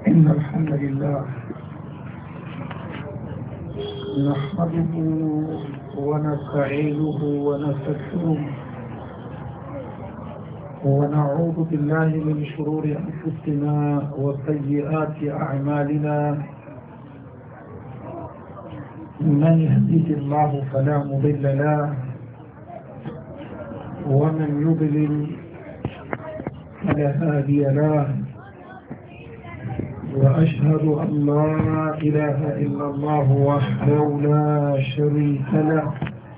إن الحمد لله نحمده ونستعينه ونستغفره ونعوذ بالله من شرور أنفسنا وسيئات أعمالنا من يهديه الله فلا مضل له ومن يضلل فلا هادي له وأشهد أن لا إله إلا الله وحده لا شريك له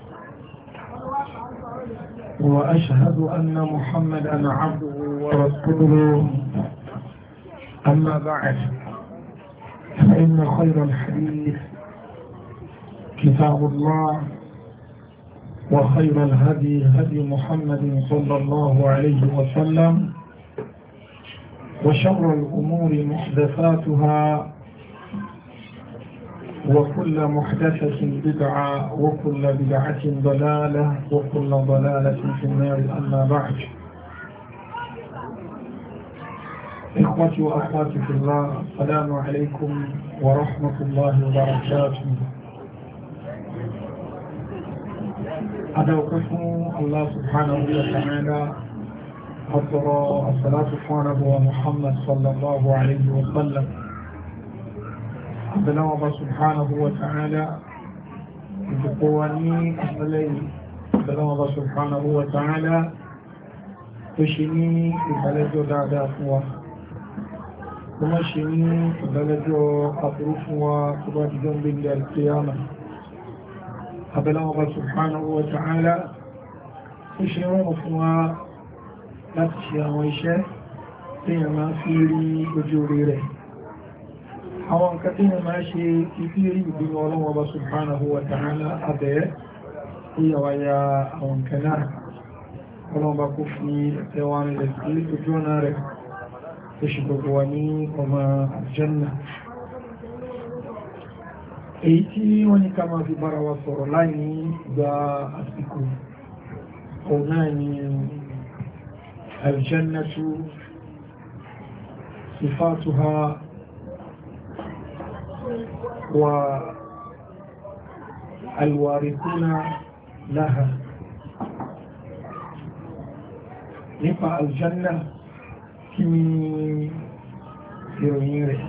وأشهد أن محمدا عبده ورسوله أما بعد فإن خير الحديث كتاب الله وخير الهدي هدي محمد صلى الله عليه وسلم وشر الأمور محدثاتها وكل محدثة بدعة وكل بدعة ضلالة وكل ضلالة في النار أما بعد. إخوتي وأخواتي في الله السلام عليكم ورحمة الله وبركاته. أدعوكم الله سبحانه وتعالى أفضل الصلاة على محمد صلى الله عليه وسلم. أبنى الله سبحانه وتعالى بقواني الليل أبنى الله سبحانه وتعالى تشيني ببلد دعدافوا ومشيني ببلد أطرفوا تبعد جنب القيامة. أبنى الله سبحانه وتعالى تشيني بفوا láti ṣe àwọn iṣẹ́ tí yẹn máa fi rí ojú rí rẹ̀. Àwọn nǹkan tí yẹn máa ṣe ìfí rí ìbínú Ọlọ́hun Ọba subhanahu wa ta'ala abẹ́ ìyàwáyà àwọn nǹkan náà. Ọlọ́hun Ọba kó fi ẹwà rẹ̀ sí ojú ọ̀nà rẹ̀ tó ṣe gbogbo wa ní ọmọ àjẹ́nà. Èyí tí wọ́n ní ká máa fi bára wa sọ̀rọ̀ láì ní gba àsìkò òun náà ni الجنة صفاتها والوارثون لها. نفع الجنة كمي يريني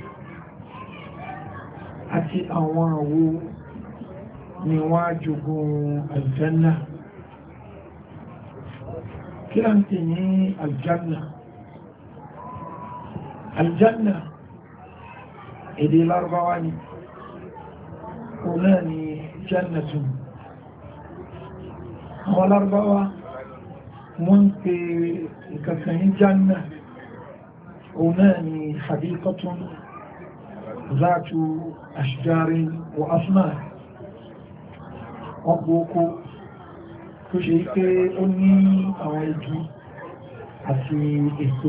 أتي أواه نواجه الجنة. كلامتني الجنة الجنة إذا الأربعاني هناني جنة والأربعة منك كفين جنة هناني حديقة ذات أشجار وأثمار أبوكو tó ṣe pé ó ní àwọn igi àti èso.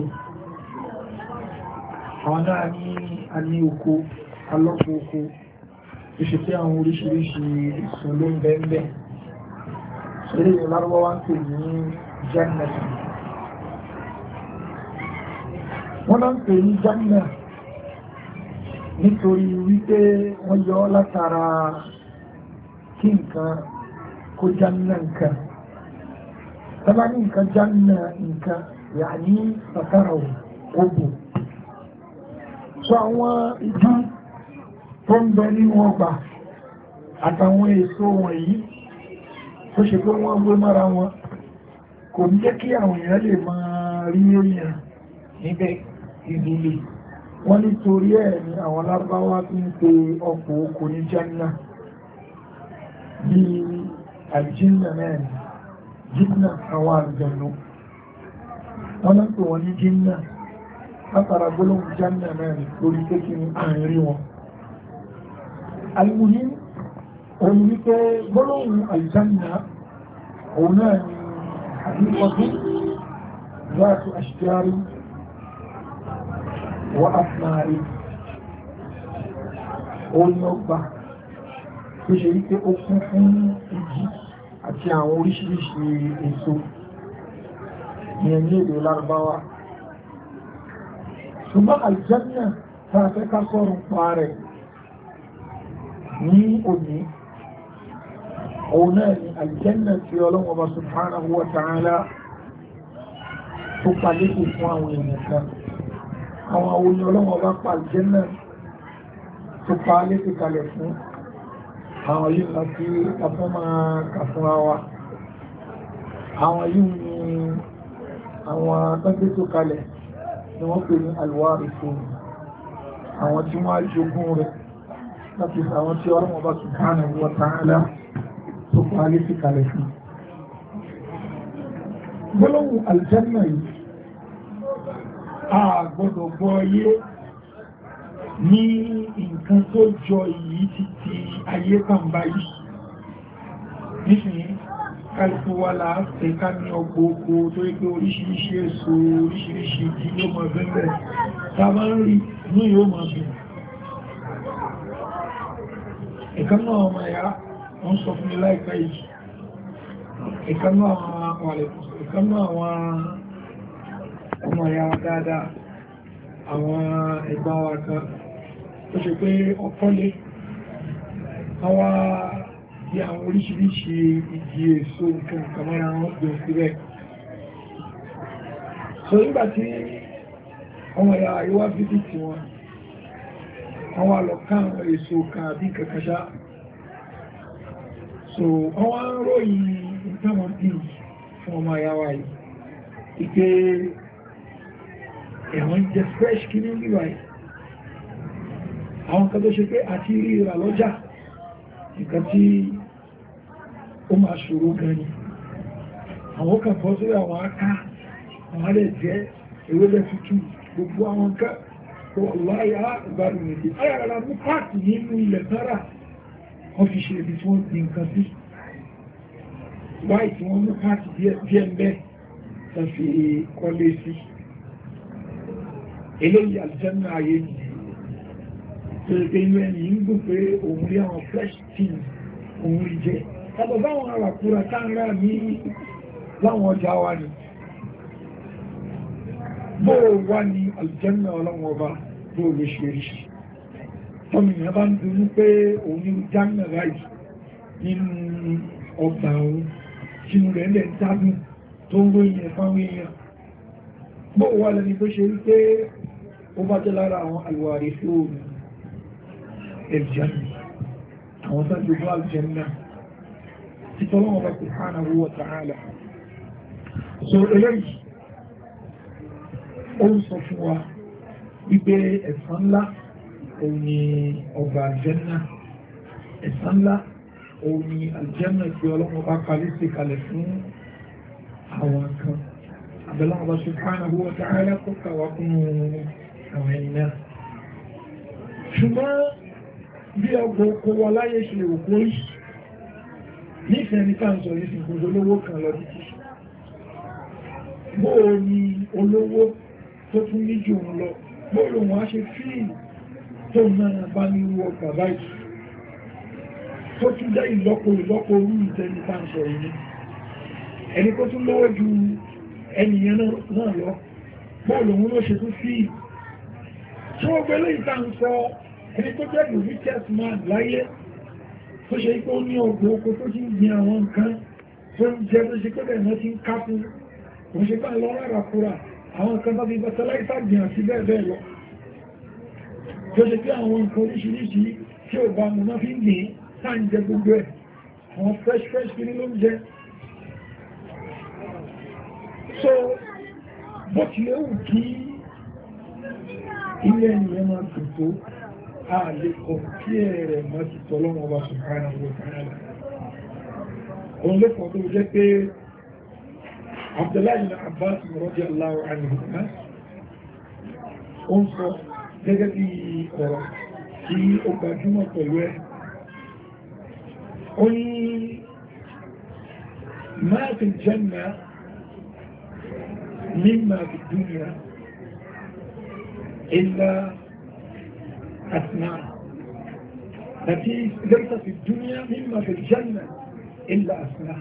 Àwọn náà ní a ní oko alọ́pọ̀ oko tó ṣe pé àwọn oríṣiríṣi èso ló ń bẹ́ẹ̀ ṣeré ìlárúwọ́ wá ń pè ní Jannah. Wọ́n náà ń pè ní Jannah nítorí wípé wọ́n yọ látara kí nǹkan kó Jannah nǹkan. طبعا إنك جنة إنك يعني فتره قبو سواء إجي تنبني وضع àtàwọn èso wọ̀nyí tó ṣe pé wọ́n gbé mọ́ra wọn kò ní jẹ́ kí àwọn èèyàn lè máa rí èèyàn níbẹ̀ ìdílé wọ́n nítorí ẹ̀ ní àwọn Lárúbáwá tí ń pe ọkọ̀ oko ní Jannah bí àjíǹnà náà jìnnà àwọn àlùjànnú wọ́n náà pè wọ́n ní jìnnà látara gbólóhùn Jannah náà lórí pé kí ní àárín wọn. Al-muhim òun ní pé gbólóhùn àlùjànnà òun náà ni àdínkọ̀tún láti àṣìjárí wa afnari òun ni ó gbà tó ṣe wípé ó kún fún igi àti àwọn oríṣiríṣi èso ní ẹni èdè Lárúbáwá. Ṣùgbọ́n àlùjánnà fẹ́ ká sọ̀rọ̀ pa rẹ̀ ní òní òun náà ni aljanna tí Ọlọ́hun Ọba subhanahu wa ta'ala tó palékù fún àwọn èèyàn kan àwọn oní Ọlọ́hun Ọba pa aljanna tó palékù kalẹ̀ fún àwọn yìí láti afẹ́ máa kà fúnra wa àwọn yìí ni àwọn tọ́gbé tó kalẹ̀ ni wọ́n pè ní alwarithun àwọn tí wọ́n á jogún rẹ̀ láti àwọn tí Ọlọ́hun Ọba subhanahu wa ta'ala tó palékù kalẹ̀ fún gbọ́lọ́wọ́ aljanna yìí a gbọ́dọ̀ gbọ́ yé ní nǹkan tó jọ yìí títí ayé kan báyìí nísìnyí kálùkù wà láàpẹ́ ká ní ọgbogbo tó rí pé oríṣiríṣi èso oríṣiríṣi tí yóò mọ̀ bẹ́ẹ̀ tàbá ń rí ní yóò mọ̀ bí ìkánná ọmọ ẹ̀yà wọ́n sọ fún mi láìpẹ́ yìí ìkánná àwọn ọmọ ẹ̀yà dáadáa àwọn ẹgbà wa kan tó ṣe pé ọkọ́lé àwọn bí àwọn oríṣiríṣi igi èso nǹkan kàmọ́ra wọn gbé síbẹ̀ so nígbàtí ọmọ ẹ̀yà àríwá fídíkì wọn àwọn àlọ́ká àwọn èso kan àbí kàkàṣá so àwọn ròyìn nǹkan wọn bí fún ọmọ ẹ̀yà wa yìí ike ẹ̀wọ̀n jẹ fresh kí ní ìwà ẹ̀ àwọn kan tó ṣe pé àti rí ìrà lọ́jà nǹkan tí ó máa ṣòro gan ni àwọn kan bọ́ sórí àwọn aká àwọn alẹ́ jẹ́ ewébẹ̀ tútù gbogbo àwọn ká tó láyá ìgbàlù nìdí ayàrá mú pàtì nínú ilẹ̀ sára wọ́n fi ṣe ibi tí wọ́n ti nǹkan sí báyìí tí wọ́n mú pàtì díẹ̀ ń bẹ́ tàfi kọ́lé sí eléyìí aljanna ayé ni pẹ̀lẹ̀ inú ẹni ń gbò pé òun rí àwọn fresh things òun rí jẹ́ tàbí báwọn àràkúra táńrà ní láwọn ọjà wa ni bóò wá ní aljanna ọlọ́wọ́ ọba bóò lè ṣe rí tọ́mìnà bá ń dunú pé òun ní janna ráì nínú ọgbà òun sínú rẹ̀ lẹ́ dágún tó ń ròyìn ẹ̀fáwọn èèyàn bóò wá lẹ́ni tó ṣe rí pé ó bá jẹ́ lára àwọn alwarithun الجنة àwọn tó jùlọ aljanna tí tọ́lọ́wọ́ bá subhanahu wa ta'ala so eléyìí ó ń sọ fún wa wípé ẹ̀san ńlá òun ni ọgbà aljanna ẹ̀san ńlá òun ni aljanna tí ọlọ́wọ́ bá kalẹ̀ sí kalẹ̀ fún àwọn kan abẹ́lọ́wọ́ bá subhanahu wa ta'ala kó kàwá kún àwọn ẹni náà ṣùgbọ́n bí ọgbọ̀ oko wa láyé ṣe òkú rí nífẹ̀ẹ́ ní káàkiri ní ṣe gbogbo olówó kan lọ títí bóò ni olówó tó tún ní jù ń lọ bóò lòun á ṣe fíìmù tó náà bá ní wọ bàbá ìtù tó tún jẹ́ ìlọ́po orú ìtẹ́ni káàkiri yìí ẹni tó tún lówó ju ẹnìyàn náà lọ bóò lòun ló ṣe tún fíìmù tí wọ́n gbẹ́lẹ́ ìtànsọ ẹni tó jẹ́ the richest man láyé tó ṣe ipò ní ọgbọ̀ oko tó ti ń gbin àwọn nǹkan tó ń jẹ́ tó ṣe pẹ́lẹ̀ náà ti ń kápú kò ṣe bá lọ rárá kúrà àwọn nǹkan tó fi bọ́tẹ́láìsà gbìn àti bẹ́ẹ̀ bẹ́ẹ̀ lọ tó ṣe pé àwọn nǹkan oríṣiríṣi tí ò bá mú náà fi ń gbìn tá ń jẹ gbogbo ẹ̀ àwọn fresh kiri ló ń jẹ so bó tilẹ̀ wù kí ilé ènìyàn máa tòótó a lè kọ̀ kí ẹ̀rẹ̀ mọ́ ti tọ́lọ́wọ́ ọba subhanahu wa ta'ala òun ló pọ̀ tó jẹ́ pé Abdullahi ibn Abbas radiyallahu anhuma ó ń sọ gẹ́gẹ́ bí ọ̀rọ̀ tí ó gbajúmọ̀ pẹ̀lú ẹ̀ ó ní ma fil janna mimma fid dunya illa أسماء التي ليس في الدنيا مما في الجنة إلا أسماء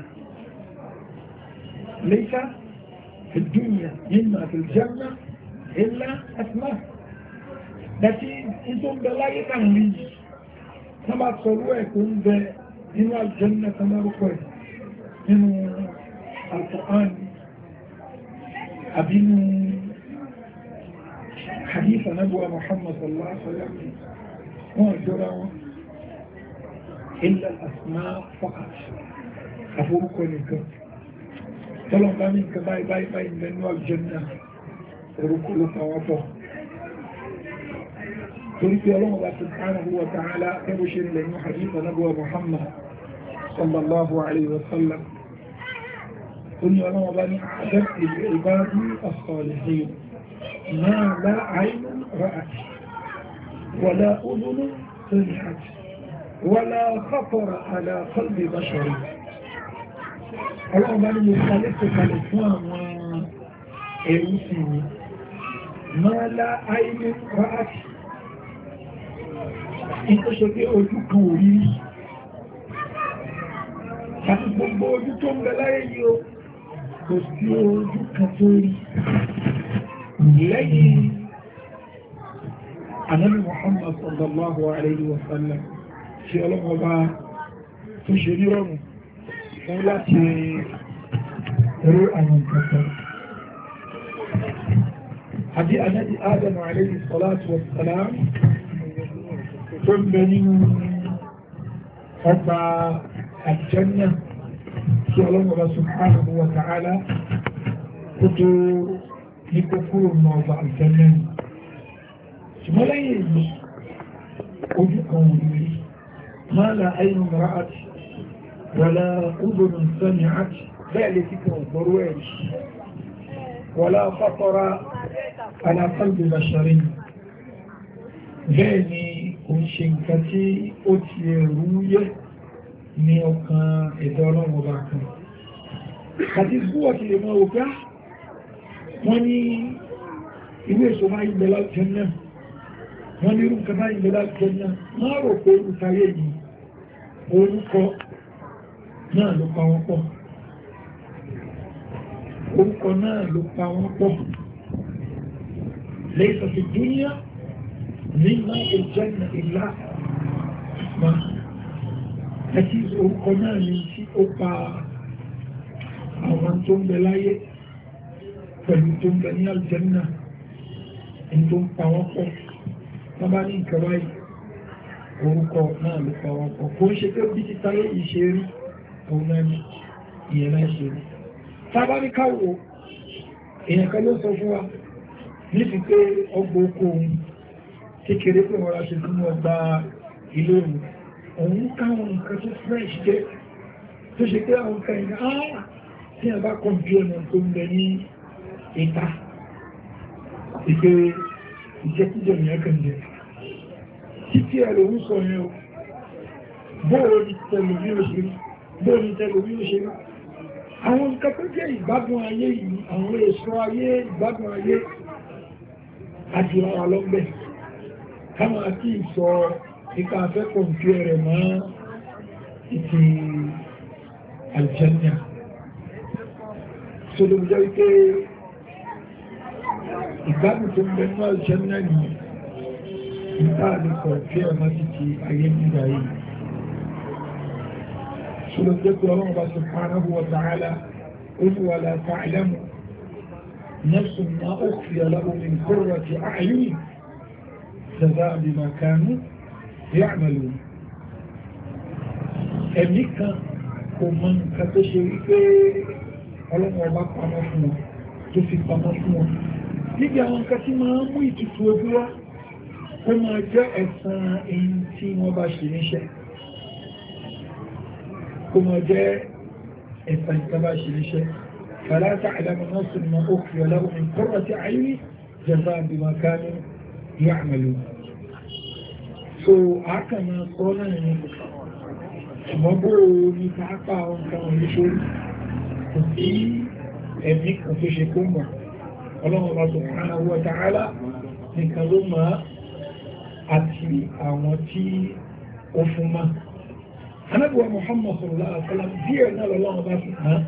ليس في الدنيا مما في الجنة إلا أسماء Dàtí tó ń bẹ láyé kàrí wọ́n bá sọ owó ẹ̀ tó ń bẹ nínú àlùjánnà kan lórúkọ ẹ̀ nínú Al-Qur'an àbí nínú hadith Ànábì Muhammad sallallahu alaihi wasallam wọ́n jọra wọn illa al-asma' faqat àforúkọ nìkan tọ́lọ̀ bá ní nǹkan báyìí nínú àlùjánnà orúkọ ló pàwọ́pọ̀ torí pé ọlọ́run bá subhanahu wa ta'ala ẹbú ṣe ń lẹ́yìn hadith Ànábì Muhammad sallallahu alaihi wasallam ó ní ọlọ́run bá ní a'dadtu li-ibadi as-salihin ma la 'aynun ra'at wa la udhunun sami'at wa la khatara ala qalbi bashar ọlọ́run bá ní mo kalẹ̀ tó kalẹ̀ fún àwọn ẹrú sí mi ma la 'aynun ra'at ìtò ṣe pé ojú kan orí rí àti gbogbo ojú tó ń bẹ láyé yìí o kò sí ojú kan tó rí lẹ́yìn Ànábì Muhammad sallallahu alayhi wa sallam ṣe ọlọ́mọba tó ṣe nírọ̀rùn fún láti rí àwọn ìkẹta àbí Ànábì Adam alayhi salatu wa salam tó ń bẹ nínú ọgbà àjẹ́nà tí ọlọ́mọba subhanahu wa ta'ala tó tó ní kókúrò ní ọgbà àjẹ́nà ṣùgbọ́n lẹ́yìn èyí ojú kan wùrí ma la aynun ra'at wala udhunun sami'at bẹ́ẹ̀ lè fi kan gbọ́rọ̀ ẹ̀rí wala khatara ala qalbi basharin bẹ́ẹ̀ ni kò ń ṣe nǹkan tí ó ti ẹ̀rù yẹ́ ní ọkàn ẹ̀dọ́ ọlọ́run ọba kan àti fúwọ́ ti lè mọ́ òpá wọ́n ní ilé èso máa ìgbẹ̀ láti náà wọ́n ní irú nǹkan máa ìgbẹ̀ láti náà máa rò pé ìtayé yìí orúkọ náà ló pa wọ́n pọ̀ orúkọ náà ló pa wọ́n pọ̀ laysa fi dunya nínú ìjẹ́nà ìlà ma àti orúkọ náà ni tí ó pa àwọn tó ń bẹ láyé pẹ̀lú tó ń bẹ ní àlùjánnà ẹni tó ń pa wọ́n pọ̀ wọ́n bá ní nǹkan báyìí orúkọ náà ló pa wọ́n pọ̀ kò ń ṣe pé bí ti táyé ìṣe rí òun náà ni ìyẹn náà ṣe rí tábá ní káwò èèyàn kan ló sọ fún wa níbi pé ọgbọ̀ oko òun kékeré pé wọ́n ráṣẹ fún ọgbà ilé òun káwọn nǹkan tó fresh jẹ́ tó ṣe pé àwọn kan ìgbà tí a bá kọjú ọ̀nà tó ń bẹ ní ìta ìpé ìjẹkújẹ ìyẹ́kàn jẹ títí ẹ̀rọ ń sọ yẹn o bóòrò ní tẹlòmí òṣèré àwọn nǹkan tó jẹ́ ìgbádùn ayé yìí àwọn èso ayé ìgbádùn ayé àjùlọ wà lọ́gbẹ̀ káwọn àti ìsọ ìka afẹ́kọ̀ọ́ ìfẹ́ rẹ̀ mọ́ ìtì aljanna sọ́dọ̀ jẹ́ wípé ìgbádùn tó ń bẹ ní aljanna ni ìta àdìkọ̀ ìfẹ́ ọmọ títí ayé nígbà yìí sọ́dọ̀ jẹ́ pé ọlọ́run bá subhanahu wa ta'ala wala ta'lamu nafsun ma ukhfiya lahum min qurrati a'yun جزاء بما كانوا يعملون ẹ̀mí kan kò mọ̀ nǹkan tó ṣe wípé ọlọ́run ọba pamọ́ fún wọn tó fi pamọ́ fún wọn níbi àwọn nǹkan tí máa ń mú ìtùtù ojú wá ó máa jẹ́ ẹ̀san èyí tí wọ́n bá ṣe níṣẹ́ ó máa jẹ́ ẹ̀san ìta bá ṣe níṣẹ́ فلا تعلم نفس ما أخفي لهم من قرة أعين جزاء بما كانوا يعملون so àkànà sọ́nà ní ṣùgbọ́gbò ní pàápàá àwọn kan wọ̀nyí ṣe kò sí ẹ̀mí kan tó ṣe kó mọ̀ ọlọ́run bá subhanahu wa ta'ala nìkan ló mọ̀ àti àwọn tí ó fún mọ́ Ànábì wa Muhammad sallallahu alaihi wasallam díẹ̀ náà lọ́lọ́run bá fi hàn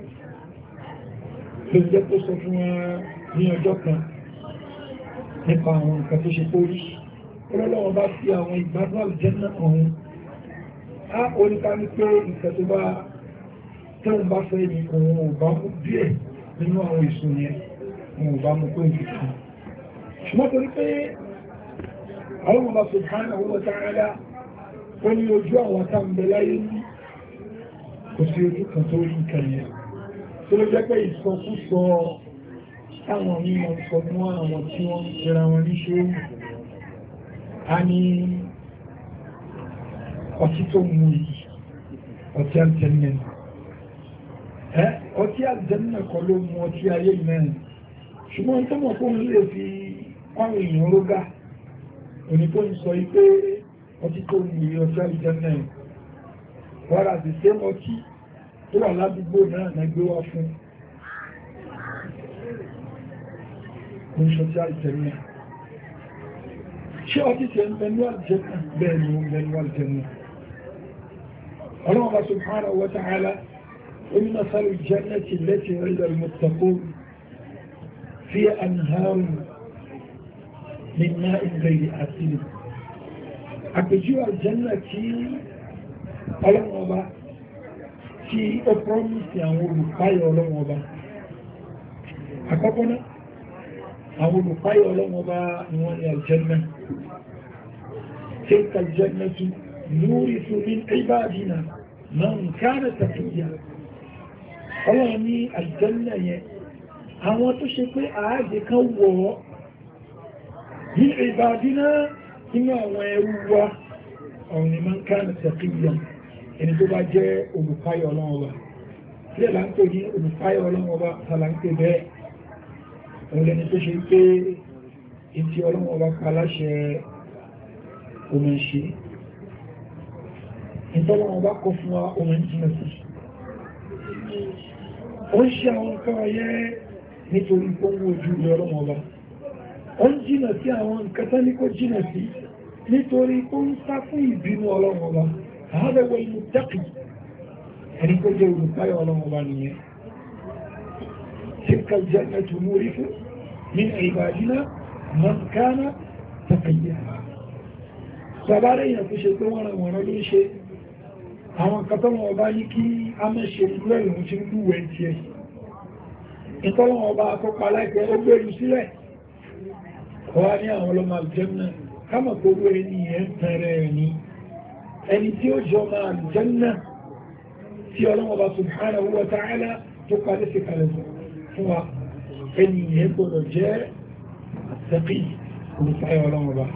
ló jẹ́ tó sọ fún wọn ní ọjọ́ kan nípa àwọn nǹkan tó ṣe kó rí ọlọ́wọ́ bá fi àwọn ìgbádùn àlùjánnà ọ̀hún á oníká ní pé ìfẹ́ tó bá tẹ́wọ̀n bá fẹ́ ní òun ò bá mú díẹ̀ nínú àwọn èso yẹn òun ò bá mú pé ìfẹ́ ṣùgbọ́n torí pé àwọn ọmọ subhanahu wa ta'ala ó ní ojú àwọn àtàǹbẹ̀ láyé ní kò sí ojú kan tó rí nǹkan yẹn tó ló jẹ́ pé ìsọkúsọ táwọn mímọ̀ sọ fún àwọn tí wọ́n ń pera wọn ní ṣe a ní ọtí tó mú yìí ọtí àjẹ́nà ọtí àjẹ́nà kọ́ ló mú ọtí ayé mẹ́rin ṣùgbọ́n tó mọ̀ fún lè fi àwọn èèyàn rógá òní tó ń sọ ipé ọtí tó mú yìí ọtí àjẹ́nà wọ́n àti sẹ́ ọtí tó wà ládùúgbò náà gbé wá fún oníṣọ́tí àjẹ́nà ṣé ọtí tẹ́ ń bẹ̀lú àjẹ́nà bẹ́ẹ̀ ni ó ń bẹ̀lú àjẹ́nà الله سبحانه وتعالى ومثل الجنة التي وعد المتقون فيها أنهار من ماء غير آسن àpèjúwe الجنة tí Ọlọ́run Ọba tí ó promise àwọn olùpáyọ̀ Ọlọ́run Ọba àkọ́kọ́ náà àwọn olùpáyọ̀ Ọlọ́run Ọba ni wọ́n ní الجنة تلك الجنة نورث من عبادنا من كان تقيا Ọlọ́run ní àlùjánnà yẹn àwọn tó ṣe pé ààjẹ kan wọ̀ ní ìbádínà nínú àwọn ẹrú wa ọ̀run ni man kana taqiyya ẹni tó bá jẹ́ olùpáyọ̀ Ọlọ́run Ọba tí ẹ̀lá ń pè ní olùpáyọ̀ Ọlọ́run Ọba tààlà ń pè bẹ́ẹ̀ òun lẹni tó ṣe pé ìtì Ọlọ́run Ọba paláṣẹ omi ṣe ìtọ́lọ́wọ́n bá kọ fún wa ọmọ ìjìnà sí ó ń ṣe àwọn nǹkan ọyẹ́ nítorí pọ́nwó ojú ilẹ̀ ọlọ́wọ́n ọba ó ń jìnà sí àwọn nǹkan tán ní kó jìnà sí nítorí ó ń sá fún ìbínú ọlọ́wọ́n ọba àádọ́wọ́ inú tẹ́kì ẹni kó jẹ́ olùpáyọ̀ ọlọ́wọ́n ọba nìyẹn tilka al-jannatu nurithu min ibadina man kana taqiyya sàbárẹ̀ èèyàn tó ṣe pé wọ́n ràn wọ́n ló ń ṣe àwọn katọ́lọ̀ ọba ní kí a mẹ́ ṣe lẹ́rùn tí ń lúwẹ̀ tí ẹ̀ ìtọ́lọ̀ ọba akọ́pa láìpẹ́ ó gbèrú sílẹ̀ ọwá ní àwọn ọlọ́mọ àlùjànnà kámọ̀ tó rú ẹni ẹ̀ ń tẹ̀rẹ̀ ẹni ẹni tí ó jọ máa àlùjànnà tí ọlọ́mọba subhanahu wa ta'ala tó parí sí kalẹ̀ fún wa ẹni ẹ̀ gbọ́dọ̀ jẹ́ àtẹ́kì olùfáyọ̀ ọlọ́mọba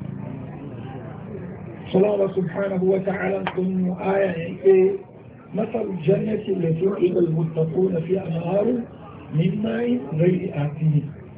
الله سبحانه وتعالى ثم آية مثل الجنة التي وعد المتقون في أنهار من ماء غير آسن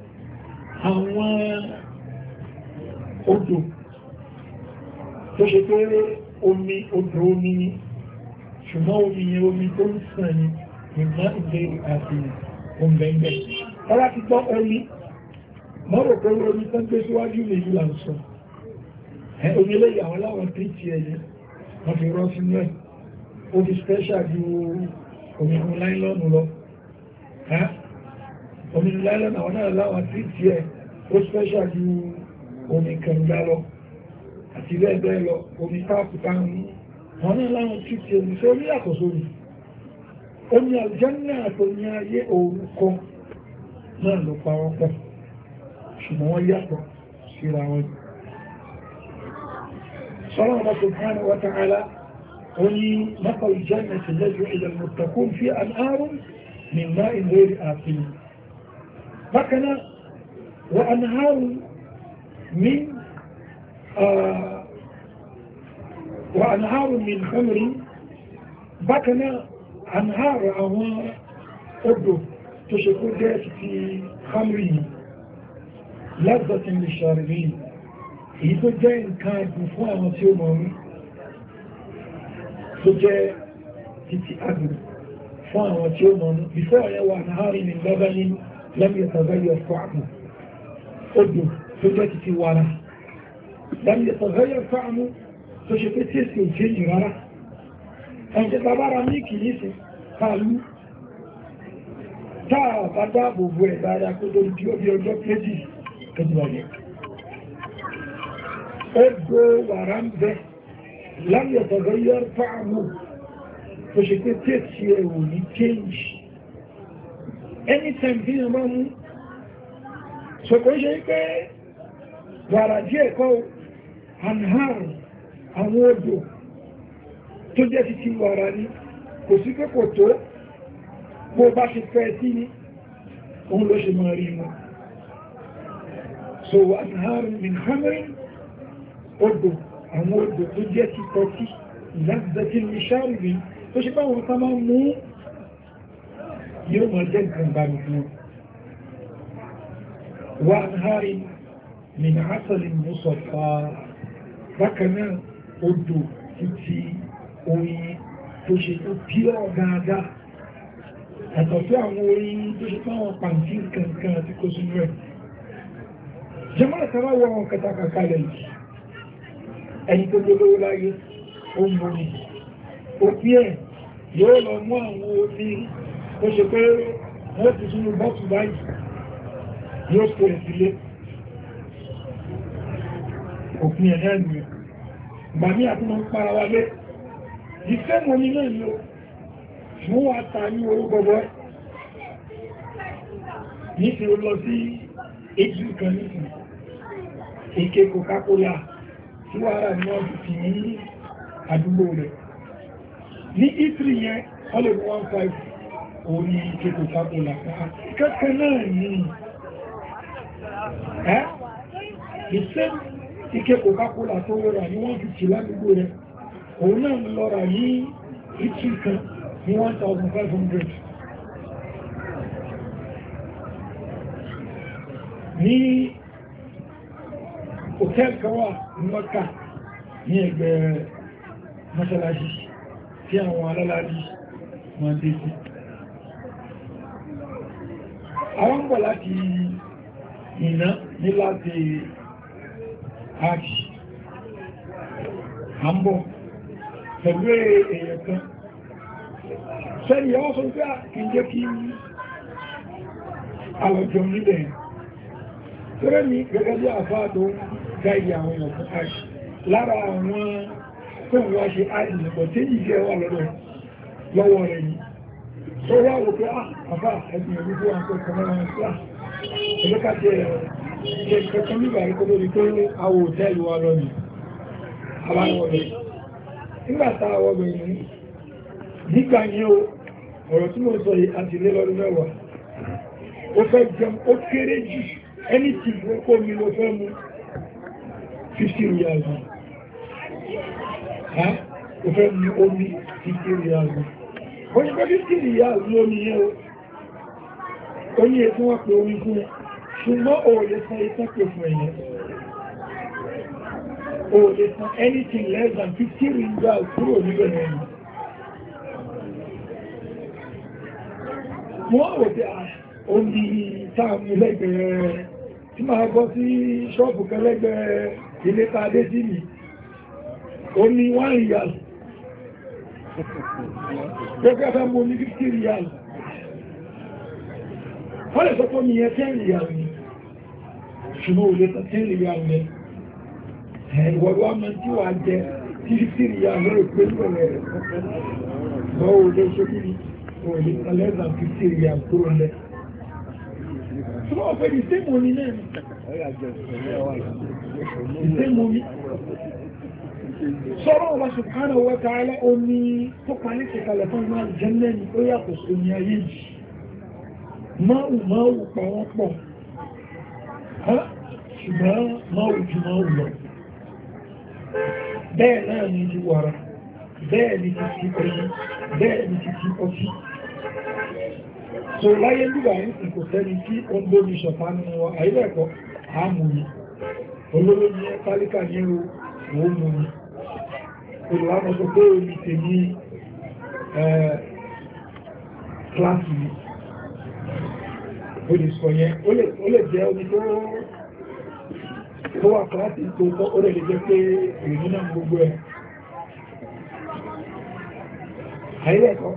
àwọn odò tó ṣe pé omi odò omi ni ṣùgbọ́n omi yẹn omi tó ń sàn ní ìmọ̀ غير آسن òǹbẹ̀ǹbẹ̀ ọlá ti gbọ́ omi mọ́rọ̀ pé omi tán gbé síwájú lè yí là ń sọ omi ilé ìyàwó láwọn tríìtì ẹ̀yẹ wọ́n fi rọ́ sínú ẹ̀ ó fi special ju omi inú láìlọ́nù lọ omi inú láìlọ́nù àwọn náà láwọn tríìtì ẹ̀ ó special ju omi kànga lọ àti bẹ́ẹ̀ bẹ́ẹ̀ lọ omi táàpù táàmù àwọn náà láwọn tríìtì ẹ̀mí sí omi yàtọ̀ sórí omi àlùjánnà àtòmí ayé orúkọ náà ló pa wọ́n pọ̀ ṣùgbọ́n wọ́n yàtọ̀ síra wọn الله سبحانه وتعالى ولي مثل الجنة التي وعد المتقون في أنهار من ماء غير آسن بكنا وأنهار من خمر بكنا أنهار أدو تشكر ذات في خمره لذة للشاربين èyí tó jẹ́ nǹkan ẹ̀bùn fún àwọn tí ó mọ̀ rí tó jẹ́ títí àgbò fún àwọn tí ó mọ̀ rí bífọ́ ọ̀yẹ́ wà náàrin ní lọ́bẹ̀ ní lẹ́mìí ẹ̀tàgbẹ́yẹ fún àmù odò tó jẹ́ títí wàrà lẹ́mìí ẹ̀tàgbẹ́yẹ fún àmù tó ṣe pé tí èsì ò jẹ́ jù rárá ẹ̀jẹ̀ bàbára míìkì yìí sí pàlú táà bá dáàbò bo ẹ̀ dáadáa kó tó di ọjọ́ méjì kẹjìlá yẹn odò wàrà ń bẹ lam yataghayyar ta'amuhu tó ṣe pé tẹ́ẹ̀tì ẹ̀rù ní change anytime tí wọ́n bá mú ṣọ̀kọ́ ṣe pé wàrà díẹ̀ kọ́ anhar àwọn odò tó jẹ́ títí wàrà ní kò sí pé kò tó bó bá ṣe fẹ́ sí ní òun ló ṣe máa rí mọ́ so anhar min hamrin odò àwọn odò tó jẹ́ ti tọ́tí ìlànàtí ní ṣáàrì tó ṣe báwọn ká máa mú yóò máa jẹ́ nǹkan bá mi fún wa anhari min asalin musaffa bákanáà odò títí oyin tó ṣe tó píọ̀ dáadáa àtọ̀ sí àwọn oyin tó ṣe fáwọn pàǹtí kankan àti kó sínú rẹ̀ jẹ́mọ́ ìtara wọ àwọn kàtàkàkà lẹ́yìn ẹni tó gbogbo láyé ó mú ní òpí ẹ̀ yóò lọ mú àwọn omi tó ṣe pé wọ́n ti sínú bọ́ọ̀tù báyìí yóò kó ẹ̀sílé òpin ẹ̀ náà nìyẹn gbà ní àtúnmọ̀ ń para wa lé ìfẹ́ mọ́ ní náà ni ó mú wa ta ní orú gbogbo ẹ̀ ní ti ó lọ sí èjì kan nìkan ike Coca-Cola tí wà rà ní ọdún fi ní àdúgbò rẹ̀ ní ìtìrì yẹn wọ́n lè 1.5 òun ní ike Coca-Cola kẹ́kẹ́ náà ní ẹ́ ìṣẹ́ ike Coca-Cola tó rọrà ní 150 ládúgbò rẹ̀ òun náà ń lọ́ra ní ìtìrì kan ní 1,500 ní hòtẹ́lì kan wà ní Mọ́kà ní ẹgbẹ́ mọ́ṣáláṣí tí àwọn alálàájí wọ́n dé sí. Àwọn ń bọ̀ láti Mínà ní láti Hajj. À ń bọ̀ pẹ̀lú èèyàn kan. Sẹ́ni yọ́ sọ pé kí n jẹ́ kí àlọ́jọ níbẹ̀. Tẹ́rẹ́ mi gẹ́gẹ́ bí àfáà tó gáyì àwọn èèyàn fún Hajj. Lára àwọn tó wá ṣe Hajj nìkan tí ìjẹ́ wà lọ́wọ́ rẹ̀ yìí. Tó wá wò pé àfáà ẹ̀sìn ìlú tó wà ń pẹ́ kọmọ́lá ń pẹ́ ẹ̀lẹ́kàtẹ̀ ẹ̀kẹ́kẹ́ nígbà rí kó lórí pé àwọ̀ òtẹ́ẹ̀lú wa lọ ní aláwọ̀ rẹ̀. Nígbàtà àwọ̀ bẹ̀rẹ̀ nígbà yẹn o ọ̀rọ̀ tí mo sọ yìí àti lé lọ́dún mẹ́wàá ó fẹ́ jẹun ó kéré jù ẹni tí kó mi ló fẹ́ mú 50 riyals ó fẹ́ mú omi 50 riyals ó ní pé 50 riyals lómi yẹn o ní ètò wọn pé omi fún ṣùgbọ́n o lè san ìtàn pé fún ẹ̀yẹn o lè san anything less than 50 riyals kúrò níbẹ̀ yẹn wọ́n wò pé omi táàmù lẹ́gbẹ̀ẹ́ tí máa bọ́ sí ṣọ́ọ̀bù kan lẹ́gbẹ̀ẹ́ ilé tàdé sí mi omi 1 riyal gẹ́gẹ́ fẹ́ mú ní 50 riyal wọ́n lè sọ́pọ̀ mi yẹn 10 riyal ni ṣùgbọ́n ò lè tàn 10 riyal ní ìwọ̀lú àmà tí wà jẹ 50 riyal lórí pé lọ́rẹ̀ lọ́wọ́ lè ṣe kí or less than 50 riyals tó rẹ̀. So wọ́n fẹ́ the same money náà. The same money. Sọ́rọ̀ Allah subhanahu wa ta'ala ó ní tó parí ṣẹ̀kalẹ̀ fún ìmọ̀ àjẹ́lẹ̀ ní ó yàtọ̀ sí ní ayé jì. Máwù pa wọ́n pọ̀. Ṣùgbọ́n máwù ju máwù lọ. Bẹ́ẹ̀ náà ni ti wàrà. Bẹ́ẹ̀ ni ti ti ẹyin. Bẹ́ẹ̀ ni ti ti ọtí. So láyé nígbà ní ìkò tẹ́ni tí ó ń bóbi ṣọ̀pá nínú wọn àìlẹ́ẹ̀kọ́ àmú ni olóró ní tálíkà ní òun mú ni olùwàmọ́ tó pé omi tè ní kíláàsì ni ó lè sọ yẹn ó lè jẹ́ omi tó wà kíláàsì tó tọ́ ó lè jẹ́ pé èyí náà gbogbo ẹ̀ àìlẹ́ẹ̀kọ́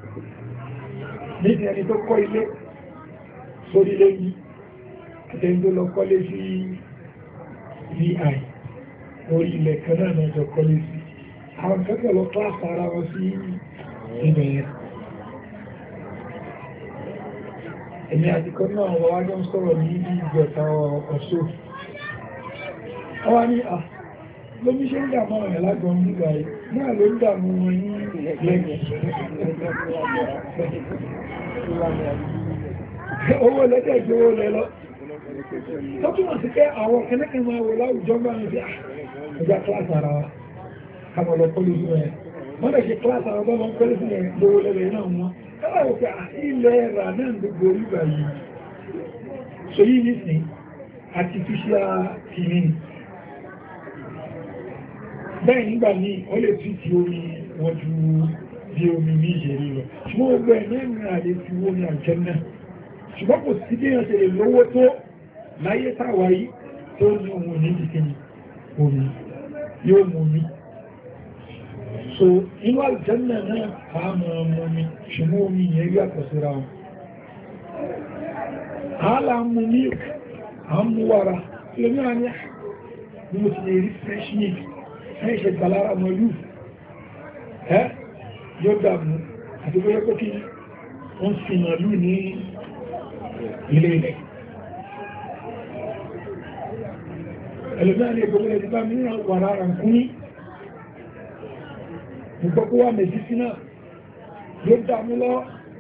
níbi ẹni tó kọ́ ilé sórí lẹ́yìn àtẹ́yìn tó lọ kọ́lé sí vi orí ilẹ̀ kan náà náà jọ kọ́lé sí àwọn kẹ́kẹ́ lọ kíláàsì ara wọn sí ibẹ̀ yẹn. Èmi àti kan náà wọ́n wá jọ ń sọ̀rọ̀ ní ìgbẹ̀ta ọ̀ṣọ́. Wọ́n wá ní lómi ṣe ń dàmú ọ̀rẹ́ lágbọ́n nígbà yìí náà ló ń dàmú wọn ní lẹ́gbẹ̀ẹ́. Owó lẹ́tẹ̀ jẹ́ owó lẹ́lọ́. Tó túnmọ̀ sí pé àwọn kẹ́lẹ́kẹ́ máa wò láwùjọ bá ń fi ẹjá kíláàsì ara wa kàmọ̀ lọ pọ́lú sí ẹ̀. Wọ́n lè ṣe kíláàsì ara bá wọn pẹ́lú sí ẹ̀ lówó lẹ́lẹ̀ náà wọn. Kọ́lá wò pé ilẹ̀ rà náà gbogbo orígbà yìí. So yìí nísìn artificial kìíní. Bẹ́ẹ̀ nígbà ní ó lè fi ti omi wọn ju bí omi ní ìṣẹ̀rí lọ. Ṣùgbọ́n gbogbo ẹ̀ mẹ́rin àlè fi wó ní àjẹ́ náà. Ṣùgbọ́n kò sí bí wọ́n ṣe lè lówó tó láyé táwa yìí tó ní ohun ní ìkíni omi yóò mú mi. So inú àjẹ́nà náà a máa mú mi ṣùgbọ́n omi yẹn yàtọ̀ síra wọn. Àálà mú milk, à ń mú wàrà, lómi àní bí mo ti lè rí fresh milk, ẹ̀ ṣe gbàlára mọ́ yù, yóò dàmú àti bóyá kó kí wọ́n fi màlúù ní ilé ilẹ̀. Ẹlòmíà ní ìgbòmí ẹ̀dí bá mìíràn wàrà ràǹkúní nígbọ́kú wà mẹ́sísínà ló dámú lọ.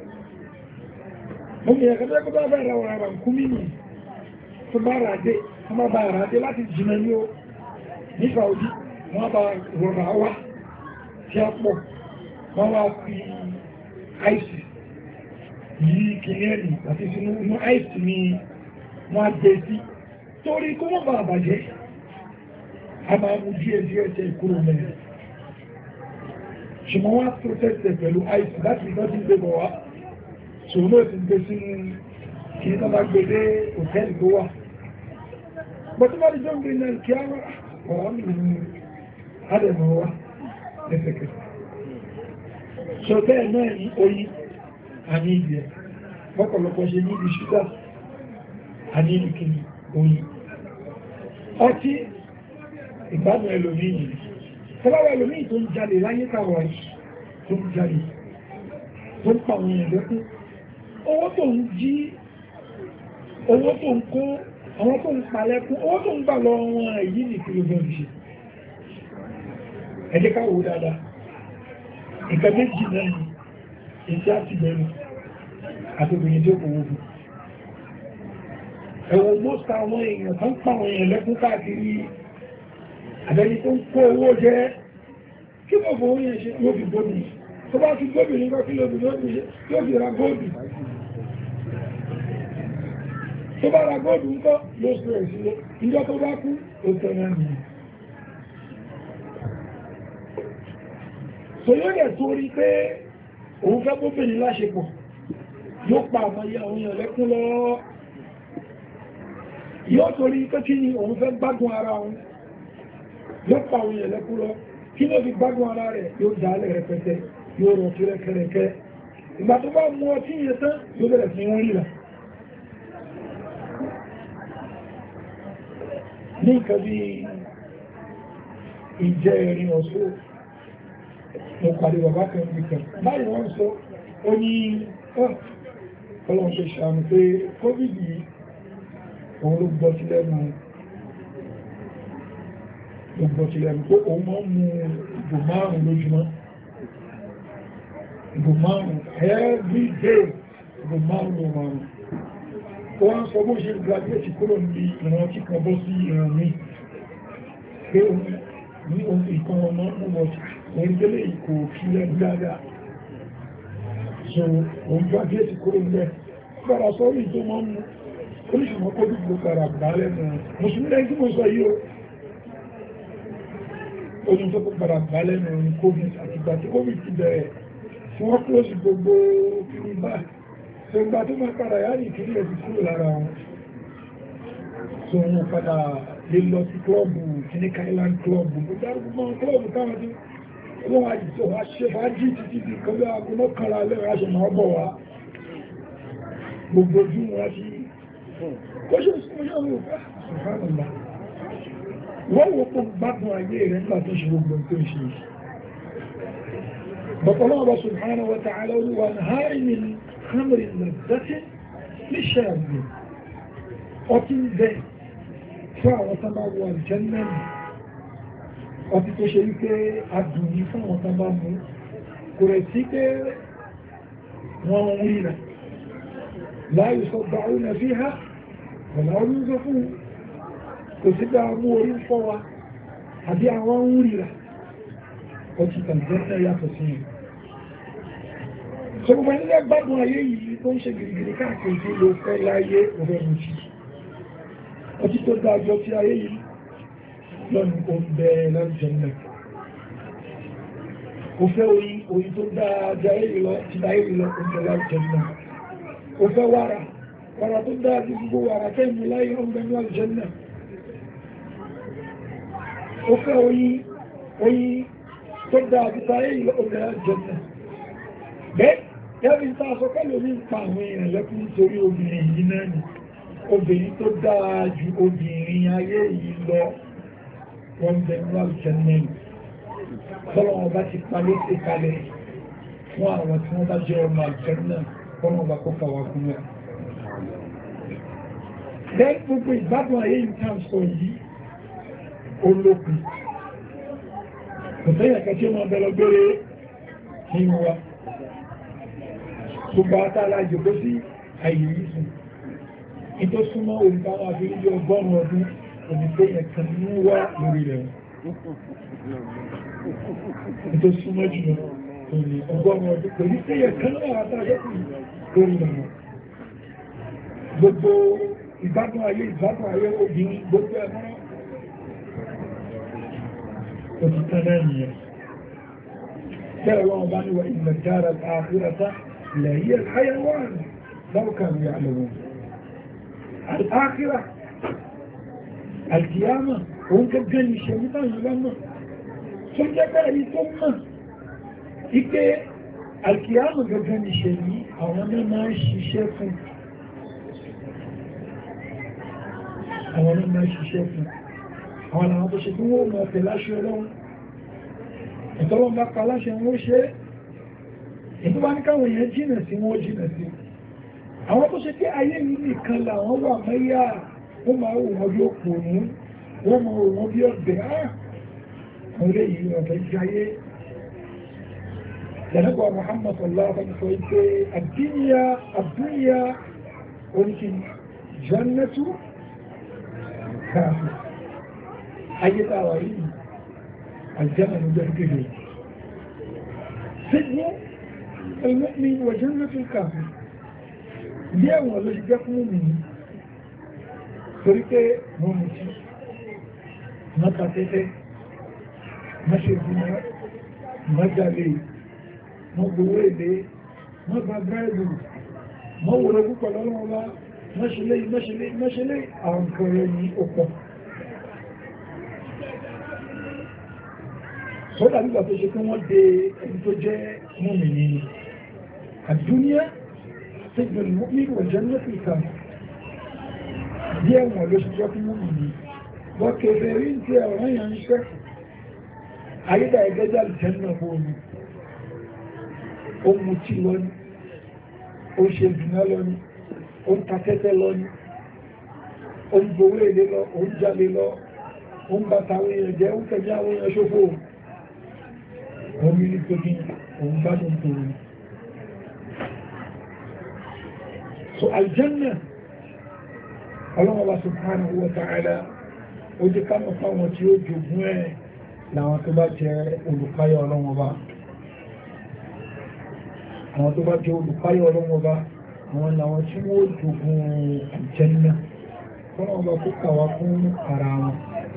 Mo mìíràn kẹ́kẹ́ bá bẹ̀rẹ̀ wàrà ràǹkúní nì tó bá ràdé, wọ́n má bá ràdé láti jìnà ní o ní Saudi, wọ́n bá rọ̀rà wá tí a pọ̀, wọ́n wá fi àìsì yìí kìíyẹ́nì àti sínú àìsì ni wọ́n á jẹ sí torí kó wọ́n bá àbàjẹ́ a máa mú díẹ̀ tẹ ìkúrò mẹ́rin ṣùgbọ́n wọ́n á protest pẹ̀lú àìsì láti ìgbà tí ń gbé bọ̀ wá ṣòro náà ti gbé sínú kí ní bá gbé dé hòtẹ́lì tó wà bọ́tí bá di john green kí á wọ́n ní àdẹ̀mọ̀ wá lẹ́sẹ̀kẹsẹ̀ ṣọ́tẹ́ náà ní oyin àní ìdí ẹ̀ mọ́kànlọpọ̀ ṣe ní ibi ṣúgá àní ìkìlì oyin ọtí ìgbádùn ẹlòmíì yìí tọ́láwọ̀ ẹlòmíì tó ń jalè láyé káwọ̀ tó ń jalè tó ń pa àwọn èèyàn lẹ́kún owó tó ń jí owó tó ń kó àwọn tó ń pa lẹ́kún owó tó ń gbà lọ wọn èyí ní kìlógún ṣe ẹjẹ́ káwọ̀ dáadáa nǹkan méjì náà ni ìṣẹ́ àti bẹ̀rù àtòbìnrin tí ó kò wógún ẹ̀wọ̀n mọ́sí àwọn èèyàn tó ń pa àwọn èèyàn lẹ́kún káàkiri àbẹ́ni tó ń kó owó jẹ́ kí mọ̀ fún oúnjẹ ṣe yóò fi gbóbi tó bá fi gbóbi nígbà kí lóbi yóò fi ra góòdù tó bá ra góòdù ńkọ́ ló sọ ẹ̀ sílé ìjọ tó bá kú ó tẹ̀lé nìyẹn so yóò dẹ̀ torí pé òun fẹ́ bóbìnrin láṣepọ̀ yóò pa àwọn èèyàn lẹ́kún lọ yóò torí pé kí ni òun fẹ́ gbádùn ara òun yóò pa àwọn èèyàn lẹ́kún lọ kí ló fi gbádùn ara rẹ̀ yóò dálẹ̀ rẹpẹtẹ yóò rọ̀ sí rẹ̀kẹ̀rẹ̀kẹ́ ìgbà tó bá mú ọtí yẹn tán yóò bẹ̀rẹ̀ sí wọ́n ríra ní nǹkan bí ìjẹ́ ẹ̀rin ọ̀ṣọ́ mo pàdé bàbá kan nìkan báyìí wọ́n sọ ó ní ọlọ́run ṣe ṣàmì pé covid yìí òun ló gbọ́ sí lẹ́nu pé òun máa ń mu ìgò márùn-ún lójúmọ́ ìgò márùn-ún every day ìgò márùn-ún márùn-ún ó wá ń sọ bó ṣe graduate kúrò ní ìrántí kan bọ́ sí ìran mi pé ní ohun ìkan ọmọ ọmọ òun délé ìkò kí lẹ́nu dáadáa so òun graduate kúrò ní ẹ̀ gbára sọ́rí tó mọ́ mú oríṣìí kó dùgbò kára bá lẹ́nu mùsùlùmí lẹ́yìn tí mo sọ yìí ó ní tó kára bá lẹ́nu ní covid àti ìgbà tí covid ti bẹ̀rẹ̀ tí wọ́n close gbogbo kiri bá so ìgbà tó máa padà yá ní ìkílẹ̀ ti kúrò lára wọn so wọn padà lè lọ sí klọ́ọ̀bù kìníkà island klọ́ọ̀bù mo dárúkú mọ́ klọ́ọ̀bù táwọn tí wọ́n wá jù tó wá ṣe fàájì títí di kan bí aago mọ́kànlá lẹ́rọ aṣọ máa bọ̀ wá gbogbo ojú wọn sí kó ṣe sí ọmọ òfẹ́ ṣùgbọ́nàmà wọ́n wo kó gbádùn ayé rẹ̀ nígbà tó ṣe gbogbo tó ń ṣe bọ̀tọ̀lọ́wọ́ subhanahu wa ta'ala wa nahari min khamrin ladhatin lisharibin ọtí ń bẹ fún àwọn tó bá wọ àlùjánnà ọtí tó ṣe wípé adùn ní fún àwọn tó bá mú kò rẹ̀ sí pé wọ́n ń rí rẹ̀ la yusaddauna fiha wala yunzafun kò sí bá mú orí ń fọ́ wa àbí àwọn ń rí rẹ̀ ọtí àlùjánnà yàtọ̀ sí yìí ṣọ́gbọ́n ilé gbádùn ayé yìí tó ń ṣe gìrìgìrì káàkiri tí ló fẹ́ láyé ọ̀rẹ́ mú sí ọtí tó dájọ́ tí ayé yìí lọ́nà oúnjẹ lálùjánnà ó fẹ́ oyin tó dájọ́ ayé yìí lọ ti dáyé yìí lọ oúnjẹ lálùjánnà ó fẹ́ wàrà tó dájú gbogbo wàrà tẹ́ mú láyé oúnjẹ lálùjánnà ó fẹ́ oyin tó dájú táyé yìí lọ oúnjẹ lálùjánnà bẹ́ẹ̀ yẹ́bí ń tàà sọ́kọ́ lórí ń pa àwọn èèyàn lẹ́kùn nítorí obìnrin yìí náà ni obìnrin tó dáa ju obìnrin ayé yìí lọ wọ́n bẹ̀rẹ̀ wà jẹ́nẹ́lì tọ́lọ́wọ́n bá ti pa lóṣè kalẹ̀ fún àwọn tí wọ́n bá jẹ́ ọmọ àjẹ́nà kọ́nà bá kó kàwà fún ẹ̀ bẹ́ẹ̀ gbogbo ìgbádùn ayé yìí tàn sọ yìí olókùn kò sẹ́yìn kẹ́ tí ó máa bẹ̀rẹ̀ gbére nínú wa gbogbo àtàlà ìjọba sí àyè ìsìn ìtò súnmọ́ olùkáwọn àfihàn ọgọ́rùn ọdún òdìpé ẹ̀kan ní wá lórí rẹ̀ ìtò súnmọ́ jùlọ òní ọgọ́rùn ọdún pẹ̀lú pé ẹ̀kan náà àtàjẹ́kù lórí rẹ̀ gbogbo ìgbádùn ayé obìnrin gbogbo ẹ̀mọ́ òtítàn náà nìyẹn bẹ́ẹ̀ wọ́n bá níwọ̀ ìgbàjára àfírata لا هي الحيوان لو كانوا يعلمون الآخرة القيامة هم كبجاني الشيطان يلمى سجد ثم إكي القيامة كبجاني الشيطان أولا ما الشيشافون أولا هذا شيطان ما تلاش يلون ìtọ́wọ́n bá pa aláṣẹ wọ́n ṣe ètò bá ní káwọn èèyàn jìnà sí wọ́n jìnà sí àwọn tó ṣe pé ayé yìí nìkan làwọn wà mẹ́yà wọ́n máa wò wọ́n bí òpònú wọ́n máa wò wọ́n bí ọ̀bẹ̀ ọ̀rẹ́ yìí ọ̀bẹ̀ jayé lẹ́nàgbà Muhammad sallallahu alaihi wa sallam pé àdúnyà oníkì jannatu káàfì ayé táwà yìí aljanna ló jẹ́ kéde sígbó المؤمن وجنة الكافر اليوم لو جاء مؤمن torípé wọ́n mú sí mọ́ta tẹ́tẹ́ mọ́ṣẹ́gbìnà mọ́jàlè mọ́gbòwó èlé mọ́gbà bẹ́ẹ̀lù mọ́wòrò púpọ̀ lọ́wọ́lá mọ́ṣẹ́lẹ̀ àwọn kẹrẹ ní ọ̀pọ̀ sọ́dá nígbà tó ṣe kí wọ́n dé ẹni tó jẹ́ mùmínì ni àdúnyá sijnul mu'min wa jannatul kafir díẹ̀ wọn ló ṣe jẹ́ fún mùmínì wọ́n kẹfẹ́ rí tí ọ̀rọ̀ yẹn ń ṣẹ́ ayédà ẹgbẹ́jà ìjẹ́nà bóòlù ó mú tí lọ́ní ó ṣe dùnà lọ́ní ó ń takẹ́tẹ́ lọ́ní ó ń gbowó èlé lọ ó ń jalè lọ ó ń bàtà àwọn èèyàn jẹ́ ó ń tẹ̀lé àwọn èèyàn ṣòfò omi ní tóbi òun bá dùn tó rí so aljanna ọlọ́wọ́wà subhanahu wa ta'ala ó jẹ́ ká mọ̀ fáwọn tí ó jogún ẹ̀ láwọn tó bá jẹ́ olùpáyọ̀ ọlọ́wọ́wà àwọn tó bá jẹ́ olùpáyọ̀ ọlọ́wọ́wà àwọn làwọn tí wọ́n jogún aljanna ọlọ́wọ́wà kó kàwà fún ara wọn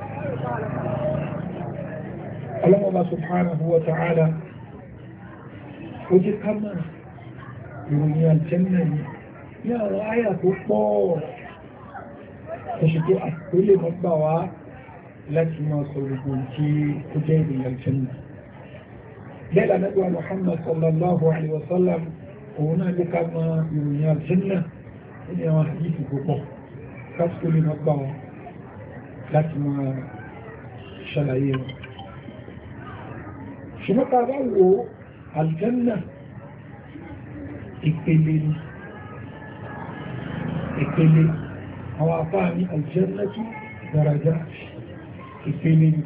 Allah subhanahu wa ta'ala ó jẹ́ ká mọ̀ ìròyìn aljanna yìí ní àwọn àyà tó pọ̀ oṣùgbọ́ àtòlè mọ́gbà wá láti máa sọ̀rọ̀ tí ó jẹ́ ìròyìn aljanna lẹ́la nẹ́gbà Muhammad sallallahu alaihi wasallam òun náà jẹ́ ká mọ̀ ìròyìn aljanna ní àwọn hadisi púpọ̀ kásìkò lè mọ́gbà wá láti máa ṣàlàyé wọn. ṣùgbọ́n ta bá wo aljanna ìpele ni ìpele àwọn afáà ní aljannatu darajat ìpele ni.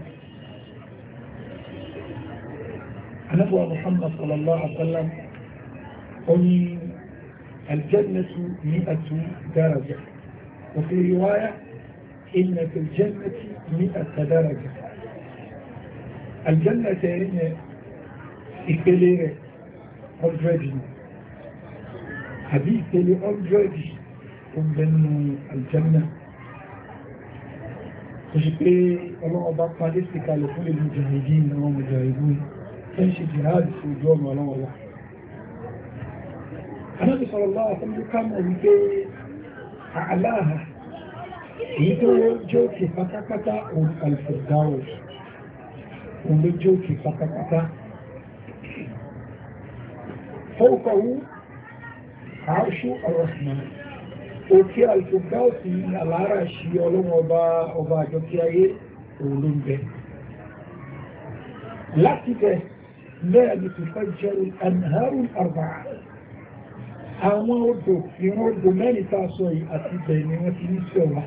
anabuwa Muhammad sallallahu alaihi wasallam oní aljannatu mi'atu daraja wa fi riwaya inna fil jannati mi'ata daraja. aljanna tẹ̀yìn ìpele rẹ̀ 100 ni àbí ìpele 100 ọgbẹ̀nù aljanna kò sí pé ọlọ́wọ́ bá padé sí kalẹ̀ fún ìlú jahidi ní àwọn mujahidun tó ń ṣe jihad sí ojú ọmọ ọlọ́wọ́ wa. Ànábì sallallahu alaihi wasallam ká mọ̀ wípé àláhà èyí tó jókè pátápátá òun al-Firdaus òun ló jókè pátápátá. fawqahu arshu ar-Rahman òkè al-Firdaus ní alára ṣí ọlọ́wọ́ ọba àjọkí ayé òun ló ń bẹ. láti bẹ̀ lẹ́ẹ̀lì tufajjaru al-anharu al-arba'a àwọn odò ìran odò mẹ́rin tá a sọ yìí àti bẹ̀ ni wọ́n ti ní sọ̀wá.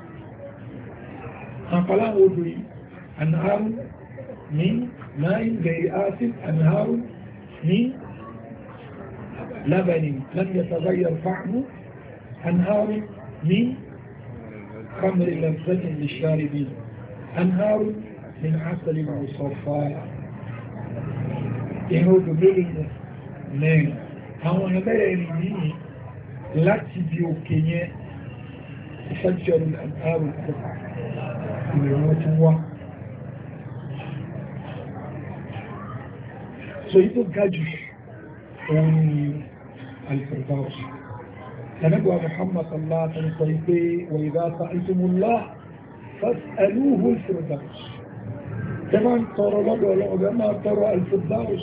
àpàlà odò yìí anharu ní ma'in ghairi asin anharu ní labanin lam yataghayyar ta'mu أنهار من خمر لذة للشاربين أنهار من عسل مصفى يهود بلد نين àwọn ẹgbẹ́rẹ̀ ìrìn yìí láti bí òkè yẹn ìfẹ́jọ́rù àrùn pẹ̀lú ìrìn wọn tí wá. so yí tó gájù òun ni al-Firdaus. نبوة محمد صلى الله عليه وسلم وإذا سألتم الله فاسألوه الفردوس كمان ترى لدى العلماء ترى الفردوس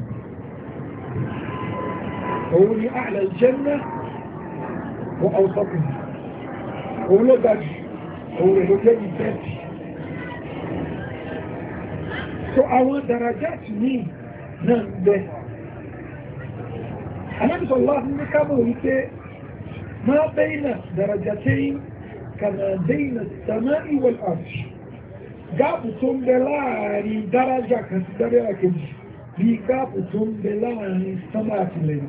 هو أعلى الجنة وأوسطها هو لدى هو لدى الجنة سؤال درجات مين نعم النبي صلى الله عليه وسلم كما ما بين درجتين كما بين السماء والأرض قاب تنبلاني درجة كسدرية كجي بي قاب تنبلاني السماء لنا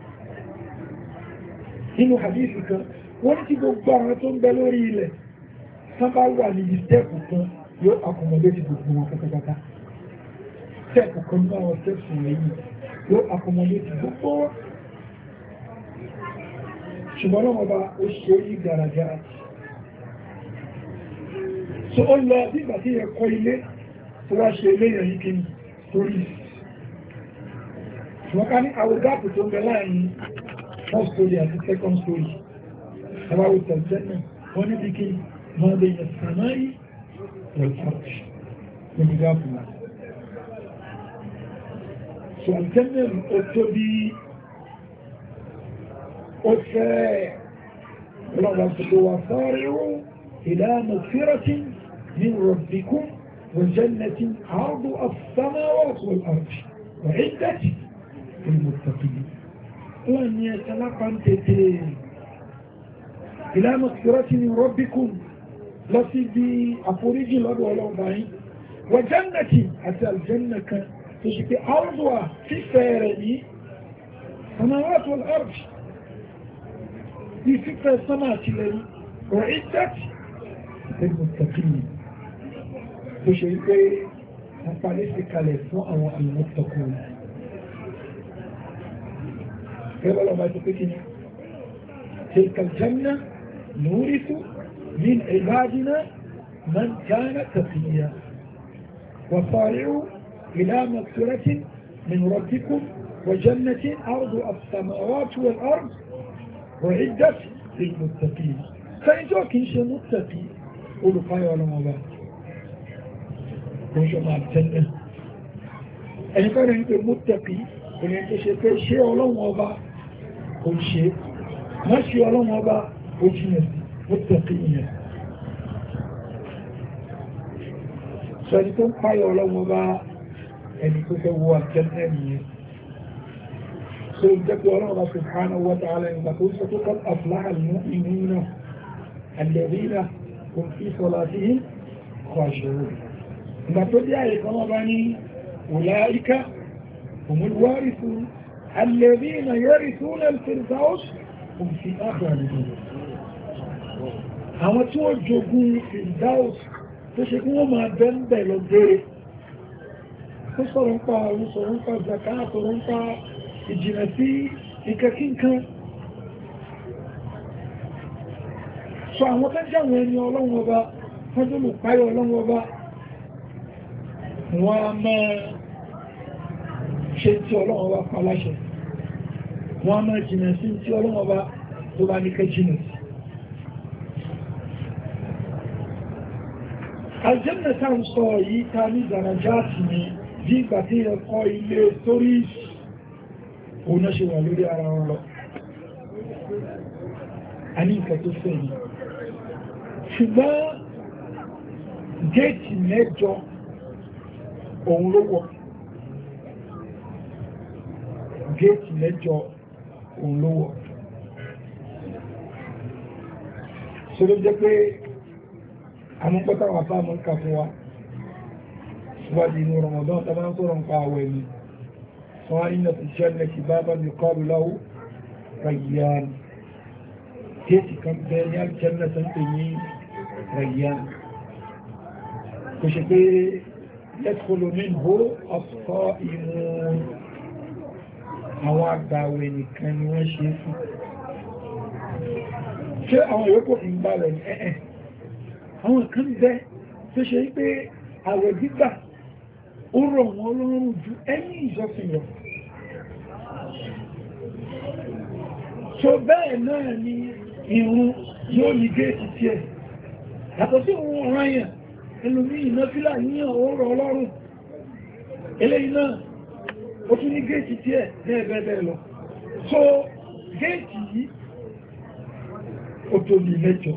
إنه حديثك وانتي بقبارة تنبلوري له سماء واني يستيقظ يو أكمدتي بقبارة كتبتا استيقظ كنا وستيقظ لي يو أكمدتي بقبارة ṣùgbọ́n náà bá ó ṣe yí gàràjá so ó lọ nígbà tí ẹ kọ́ ilé tó wá ṣe ilé yẹn kí ní torí ṣùgbọ́n ká ní àwọn gáàpù tó ń bẹ láàrin first story àti second story ẹwà òtẹ̀ jẹ́nà wọ́n níbi kí máa lè yẹ sàmáyì wọ̀lfàtì níbi gáàpù náà so àjẹ́nà ó tó bí وصارعوا إلى مغفرة من ربكم وجنة عرضها السماوات والأرض وعدة للمتقين لن يتلقى انتتين إلى مغفرة من ربكم لسيدي أفوريجي الأرض والأربعين وجنة أتى الجنة تشكي عرضها في فارني السماوات والأرض في فكرة السماء الذي أعدت للمتقين بشيء أفعلت كالفاء والمتقون كيف لما تقول تلك الجنة نورث من عبادنا من كان تقيا وصارعوا إلى مغفرة من ربكم وجنة أرضها السماوات والأرض وعدت للمتقين فإنتوا كنش متقي قولوا قاية ولا مبا قولوا مع الجنة أن كان أنت متقي وأن أنت شيء ولا مبا قول شيء ما شيء ولا مبا قول شيء متقين sọ ẹni tó ń páyọ̀ ọlọ́wọ́ bá ẹni tó fẹ́ wọ àjẹ́nà nìyẹn so jẹ́ pé ọlọ́wọ́ subhanahu wa ta'ala nígbà tó sọ tó qad aflaha al-mu'minuna alladhina hum fi salatihim khashi'un ìgbà tó dé àyè kan wọ́n bá ní ulaika humul warithun alladhina yarithuna al-firdaus hum fiha khalidun àwọn tí wọ́n jogún firdaus tó ṣe kí wọ́n máa bẹ́ẹ̀ lọ gbére tó sọ̀rọ̀ ń pa àwọn sọ̀rọ̀ ń pa zaka sọ̀rọ̀ ń pa ìjìnà sí ìkẹ́kínkan so àwọn tó jẹ́ àwọn ẹni ọlọ́run ọba wọ́n tó lù páyọ̀ ọlọ́run ọba wọ́n a máa ṣe tí ọlọ́run ọba pa láṣẹ wọ́n a máa jìnà sí tí ọlọ́run ọba tó bá ní kẹ́ jìnà sí aljanna tá ń sọ yìí ta ní darajáàtì ní bí ìgbà tí ẹ̀kọ́ ilé torí òun náà ṣe wà lórí ara wọn lọ a ní nǹkan tó fẹ́ yìí ṣùgbọ́n géètì mẹ́jọ òun ló wọ̀ géètì mẹ́jọ òun ló wọ̀ ṣe ló jẹ́ pé àwọn pọ́tà wà fáà mọ́ ká fún wa síwájú inú Ramadan tàbí ń sọ́rọ̀ ń pa àwẹ̀ ni wọ́n iná fi jẹ́lẹ̀ kì bá bá mi kọlù láwú Rayyan kéèkì kan bẹ́ ní aljanna tó ń pè ní Rayyan kò ṣe pé yadkhulu minhu as-sa'imun àwọn àgbàwẹ̀ nìkan ni wọ́n ṣe fún ṣé àwọn yòókù ń bá rẹ̀ ní ẹ̀ẹ́ àwọn kan bẹ́ tó ṣe pé àwẹ̀ gbígbà ó rọ̀ wọ́n lọ́rùn ju ẹni ìjọsìn lọ so bẹ́ẹ̀ náà ni ìrun yóò ní géètì tí ẹ̀ yàtọ̀ sí òun ọ̀rọ̀ yẹn ẹnu ní ìnáfílà yíyàn ó rọ̀ ọlọ́run eléyìí náà ó tún ní géètì tí ẹ̀ bẹ́ẹ̀ lọ so géètì yìí ó tó ní mẹ́jọ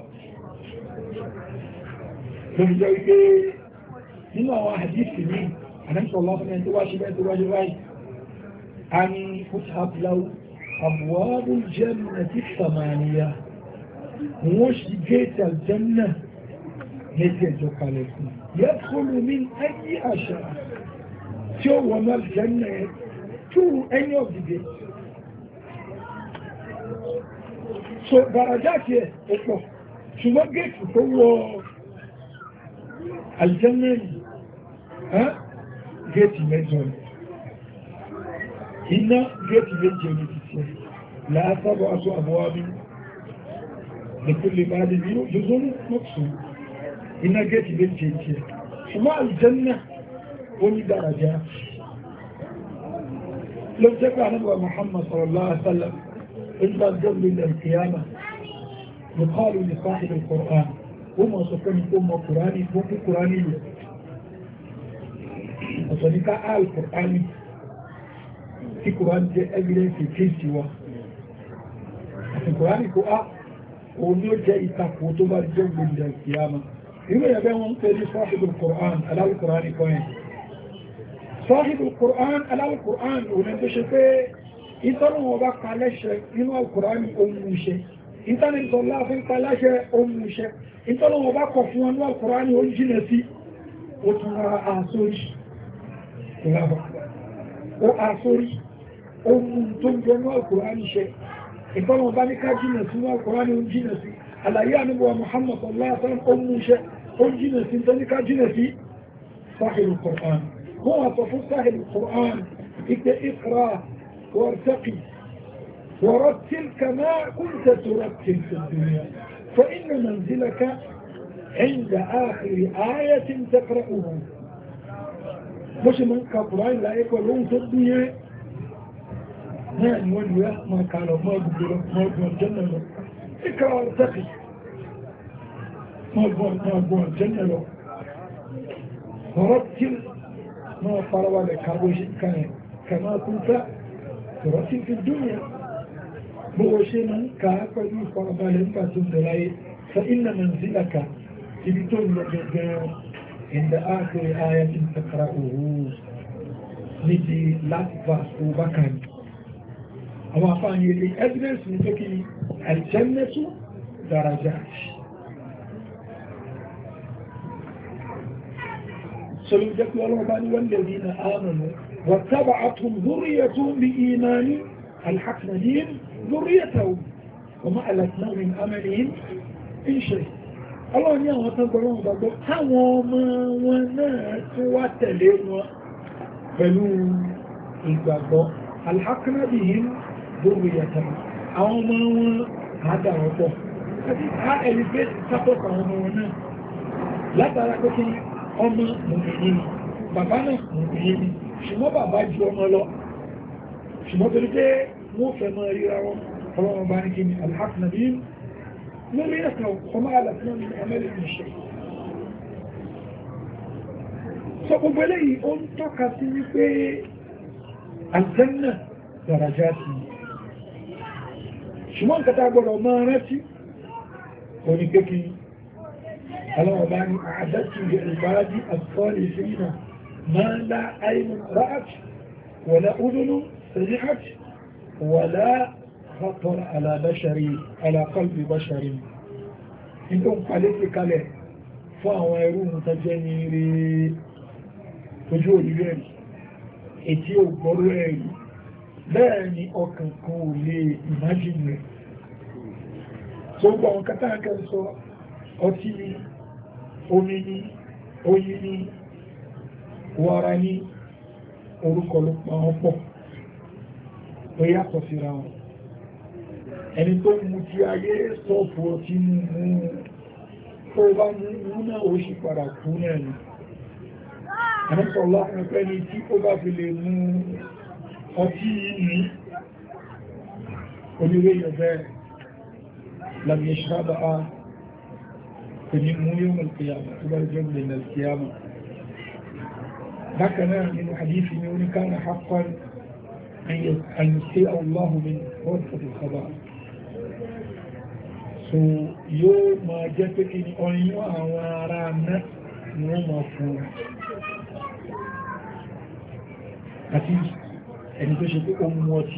lórí jẹ́ wípé nínú àwọn àdífì ní àdáṣọ́lọ́fún tó wá ṣe bẹ́ẹ̀ tó wá ṣe báyìí a ní fútàbláwù àbúwábù jannati samaniya wọ́n ṣe gẹ́ẹ̀tì aljanna méjì ẹjọ́ kalẹ̀ fún yadkhulu min ayyi àṣà tí ó wọ́n aljanna through any of the gates so darajati ẹ̀ ó pọ̀ ṣùgbọ́n gẹ́ẹ̀tì tó wọ́ aljanna géètì mẹ́jọ iná géètì méje ní títí láàtàbọ̀ aṣọ àbúwábí lẹ́kùnlé bá lè nínú jùzọ́nù mọ́sùn iná géètì méje tí ẹ ṣùgbọ́n aljanna ó ní daraja ló jẹ́ pé ànábì Muhammad sallallahu alaihi wasallam ìgbà jọ́lù ilẹ̀ kìyàmà yuqalu li sahib al-Qur'an ó mọ̀ sọ fẹ́ni tó mọ kùránì tó kú kùránì lò ọ̀sọ̀ ní ká al-Qur'ani tí kùránì jẹ́ evidence kéèsì wa àti kùránì kó á òun ni ó jẹ́ ìtakò tó bá jẹ́ gbogbo ìkìyàmá irú ẹ̀bẹ́ wọn ń pè ní sahibul Qur'an al-Qur'ani kọ́yìn sahibul Qur'an al-Qur'an òun tó ṣe pé ìtọ́nà wọn bá pa lẹ́ṣẹ̀ nínú al-Qur'ani ohun iṣẹ́ ìtànìtọ̀lá fún pa lẹ́ṣẹ̀ ohun iṣẹ́ ìtọ́nà wọn bá kọ̀ fún wọn ní al-Qur'ani ó jìnà sí ó tún ra àsórí ó àsórí ohun tó ń jẹ ní al-Qur'ani ṣe ìtọ́nà wọn bá ní ká jìnà sí ní al-Qur'ani ó jìnà sí àlàyé àníbọ̀ Muhammad sallallahu alaihi wasallam ohun iṣẹ́ ó jìnà sí tó ní ká jìnà sí sahibul Qur'an wọ́n wà sọ fún sahibul Qur'an ìpé iqra وارتقي ورتل كما كنت ترتل في الدنيا فإن منزلك عند آخر آية تقرأها مش من كقرآن لا يقولون في الدنيا نعم ونويا ما قالوا ما قدروا ما قدروا الجنة اقرأ وارتقي ما قدروا الجنة ورتل ما قالوا لك كما كنت ترتل في الدنيا بوشينا كأقل فربال فاتن دلائي فإن منزلك تبتون لجدان عند آخر آية تقرأه نجي last verse وبكاني أما أفاني لي evidence نتكي الجنة درجات سلوجك والربان والذين آمنوا واتبعتهم ذريتهم بإيمان الحقنا بهم ذريتهم وما ألتنا من أملهم إن شيء الله ni àwọn tán gbọ́rọ̀ gbogbo táwọn ọmọ wọn náà tí wá tẹ̀lé wọn pẹ̀lú ìgbàgbọ́ alhaqna bihim dhurriyyatahum àwọn ọmọ wọn àádàwọ̀pọ̀ àti elevate support àwọn ọmọ wọn náà látara pé kí ọmọ mùmìnì ni bàbá náà mùmìnì ni ṣùgbọ́n bàbá ju ọmọ lọ ṣùgbọ́n torí pé wọ́n fẹ́ mọ́ ríra wọn ọlọ́wọ́n bá ní kí ni alhaqna bihim ذريتهم وما ألتنا من عملهم من شيء. So gbogbo eléyìí ó ń tọ́ka sí wípé aljanna darajati ṣùgbọ́n nǹkan tá a gbọ́dọ̀ máa rántí òní kékì aláwọ̀ bá ní àádọ́tì ìbáradì as-salihina ma la aynun ra'at wala udhunun sami'at wala خطر على بشري على قلب بشري انتم قالت كاله فاwọn ẹrú mutajeni rí ojú olùrẹ́ ètí ò gbọ́rọ̀ ẹ̀rí bẹ́ẹ̀ ni ọkàn kan ò lè imagine rẹ̀ tó gbọ́ àwọn kátàkẹ́ sọ ọtí ni omi ni oyin ni wàrà ni orúkọ ló pa wọn pọ̀ ó yàtọ̀ síra wọn ẹni tó mú tí ayé sọ́pù ọtí mú tó bá mú náà ó sì padà kú náà ni ẹnìsọ̀lá ẹ̀pẹ́ ni tí ó bá fi lè mú ọtí ní oníwé yọ̀bẹ́ lábí ẹ̀ṣàbà á kò ní mú yóò mọ̀lùkìyàmù tó bá jẹ́ mọ̀lẹ̀ mọ̀lùkìyàmù bákanáà nínú hadithi ni oníkànnà haqqan an yusqiya Allahu min ghurfatil khabar so yóò máa jẹ́ pé kí ni ọyún àwọn ará náà ni wọ́n máa fún àti ẹni tó ṣe pé ó mú ọtí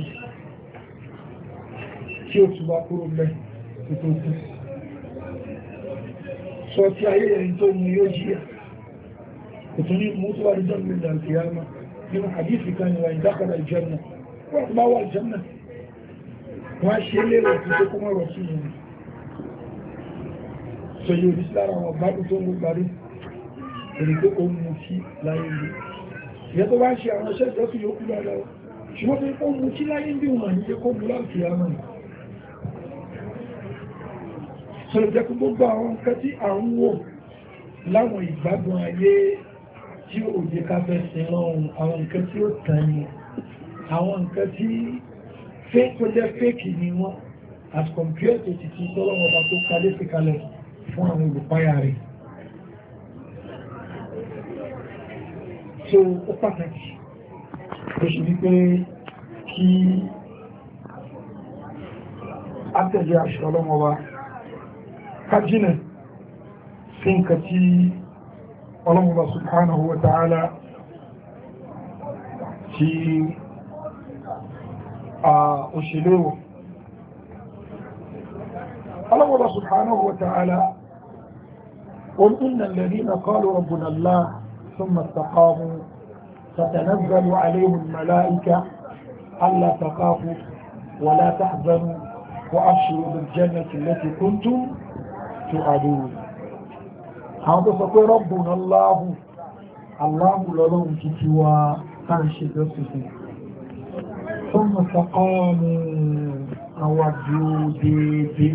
tí ó túbá kúrò mẹ́ tó tó kú sọ tí ayé ẹni tó mú yóò jíyà kò tún ní mú tó wà ní jọ́nà ìlú alkiyama nínú hadithi kan ni wà ní dákàrà aljanna wọ́n bá wà aljanna wọ́n á ṣe lérò tó kó mọ́ rọ̀ sí ìrìn so yóò ní lára wọn bá tó ń gbárí èrè pé ó mú sí láyé ìlú ìyẹ́ tó bá ń ṣe àwọn iṣẹ́ ìjọsìn yóò kú lára ṣùgbọ́n tó ń mú sí láyé ìlú wọn ní kó mú láti àmà so lè jẹ́ kó gbogbo àwọn nǹkan tí à ń wò láwọn ìgbádùn ayé tí ó jẹ́ ká fẹ́ sin lọ́run àwọn nǹkan tí ó tàn ní àwọn nǹkan tí tó jẹ́ fake ni wọ́n as compared to ti tọ́lọ́wọ́ bá tó kalé sí kalẹ̀ fún àwọn olùpáyà rẹ̀ so ó pàtàkì tó ṣe wípé kí a tẹ̀lé àṣẹ ọlọ́wọ́ wa kájínà sí nǹkan tí ọlọ́wọ́ wa subhanahu wa ta'ala tí òṣèléwò الله سبحانه وتعالى قل إن الذين قالوا ربنا الله ثم استقاموا فتنزل عليهم الملائكة ألا تخافوا ولا تحزنوا وأبشروا بالجنة التي كنتم توعدون هذا سقول ربنا الله الله لهم تتوى تنشد الصفين ثم استقاموا أوجوا ديدي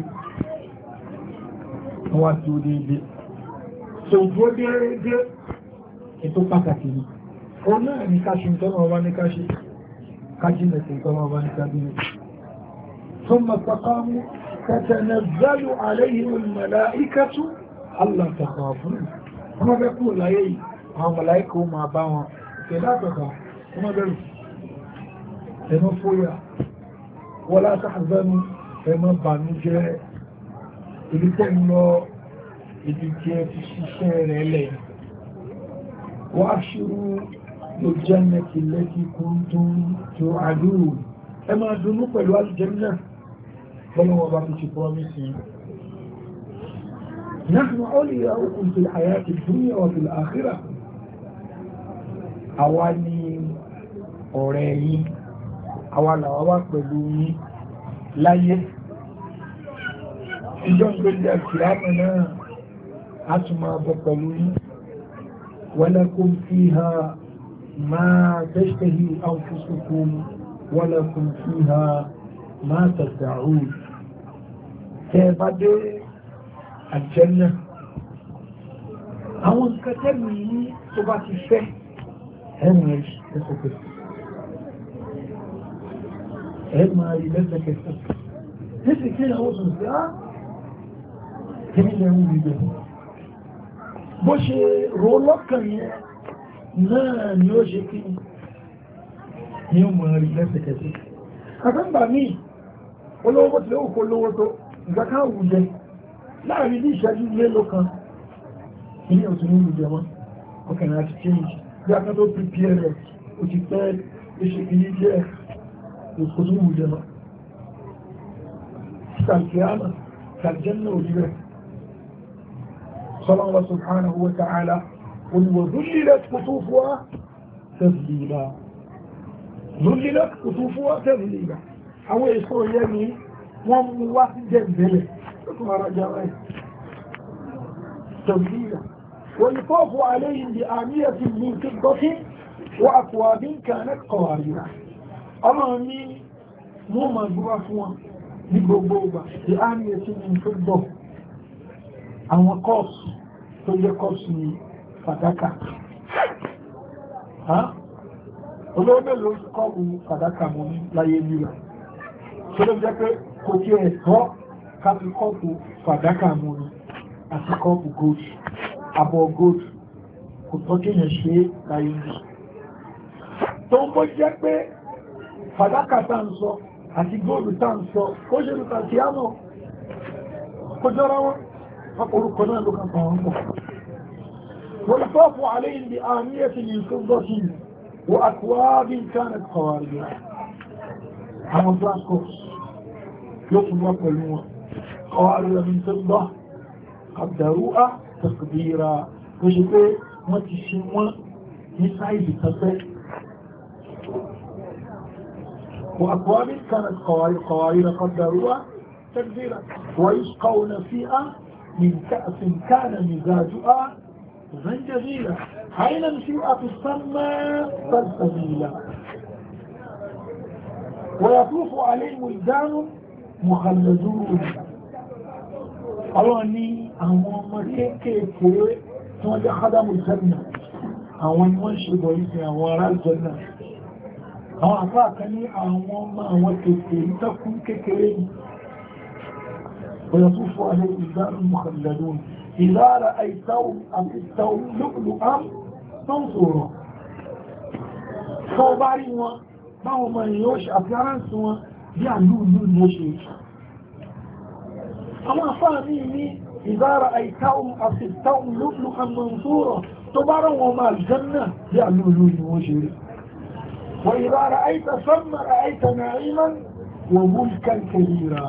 wọ́n tí ó déédé so ìdúró déédé ètò pàtàkì ní o náà ní káṣí ìtọ́nà ọba ní káṣí kájínẹ̀tì ìtọ́nà ọba ní kájínẹ̀ tó mọ̀sàkámú tatanazzalu alayhim al-mala'ikatu alla takhafu wọ́n bẹ́ kú láyé àwọn màláíkà ó máa bá wọn ìfẹ̀látọ̀ta wọ́n bẹ̀rù ẹ̀nà fóyà wala tahzanu ẹ̀mọ́ bànújẹ́ ibi tẹ́ ń lọ ibi tí ẹ ti ṣiṣẹ́ rẹ̀ lẹ̀ وأبشروا بالجنة التي كنتم توعدون أما دنوك الجنة بل هو باقي promising نحن أولياؤكم في الحياة الدنيا وفي الآخرة أواني أوريين أولا أواك بدوني láyé ìjọ ìgbèlè àkìyàmọ̀ náà a tún máa bọ̀ pẹ̀lú yín walakum fiha ma tashtahi anfusukum walakum fiha ma tad'un tẹ́ bá dé àjẹ́nà àwọn nǹkan tẹ́lù yìí tó bá ti fẹ́ ẹ̀rùn ẹ̀sọ̀kẹ̀sọ̀ máa rí lẹ́sẹ̀kẹsẹ̀ títí kí àwọn sùn sí á kí ní ẹ̀rùn ìgbẹ̀ bó ṣe rò lọ́kàn yẹn náà ni ó ṣe kí ní ó máa rí lẹ́sẹ̀kẹsẹ̀ àtàgbà míì olówó tí ó kó lówó tó ìgbàká àwùjẹ láàrin ní ìṣẹ́jú mélòó kan ilé òtún ní ìjẹ wọn ọkànlá ti change bí akẹ́ tó prepare rẹ̀ ó ti pẹ́ ìṣèkìlì jẹ́ الخطوم الجماعة كالقيامة كالجنة والجنة صلى الله سبحانه وتعالى وذللت قطوفها تذليلا ذللت قطوفها تذليلا أو يسوع يمين ومواحد جنبله لكم رجاء تذليلا ويطاف عليهم بآنية من فضة وأكواب كانت قوارير ọlọ́run ní wọ́n máa gbúwá fún wọn ní gbogbo ọgbà tí a ní ẹ̀sìn ní fútbọ̀ àwọn kọ́ọ̀sì tó jẹ́ kọ́ọ̀sì ní fàdákà olóògbé ló kọ́ọ̀bù fàdákà mọ́ ní láyé mìíràn tó ló jẹ́ pé kò tí ẹ̀ tọ́ káfí kọ́ọ̀bù fàdákà mọ́ ní àti kọ́ọ̀bù gold abọ́ gold kò tọ́ kí yẹn ṣe láyé mìíràn tó ń bó jẹ́ pé fàdákà tá ń sọ àti góòlù tá ń sọ kó ṣe lùtà sí àmọ́ kó jọra wọn orúkọ náà ló kàn kàn wọn pọ̀ wọ́n tọ́fù àléyìn bí àmìyàtì ní fúgbọ́sí wọ́n àkùwábí kánẹ̀t kọwàrí àwọn blancos ló fún wọn pẹ̀lú wọn kọwàrí rẹ̀ tó gbọ́ àdàrúwá tàkbíra kó ṣe pé wọ́n ti ṣe wọ́n ní sáìdì tafẹ́ وأكواب كانت قوارير قدروها تكبيرا ويسقون فيها من كأس كان مزاجها زنجبيلا عينا فيها تسمى سلسبيلا ويطوف عليهم ولدان مخلدون الله ni àwọn ọmọ kéékèèké tí wọ́n jẹ́ khadamu janna àwọn ni wọ́n ṣe bọ̀ ìsìn àwọn ará janna àwọn àfáà kan ní àwọn ọmọ àwọn kéèkéé ìtàkùn kékeré ní ويطوف عليه ولدان مخلدون إذا رأيتهم أفتهم لؤلؤا منثورا صوباري wọn báwọn ọmọ èèyàn ṣe àfíáránsì wọn bí àlúùlú ní ó ṣe àwọn àfáà ní إذا رأيتهم أفتهم لؤلؤا منثورا tó bá rán wọn máa jẹ́nà bí àlúùlú ní ó ṣe وإذا رأيت ثم رأيت نعيما وملكا كبيرا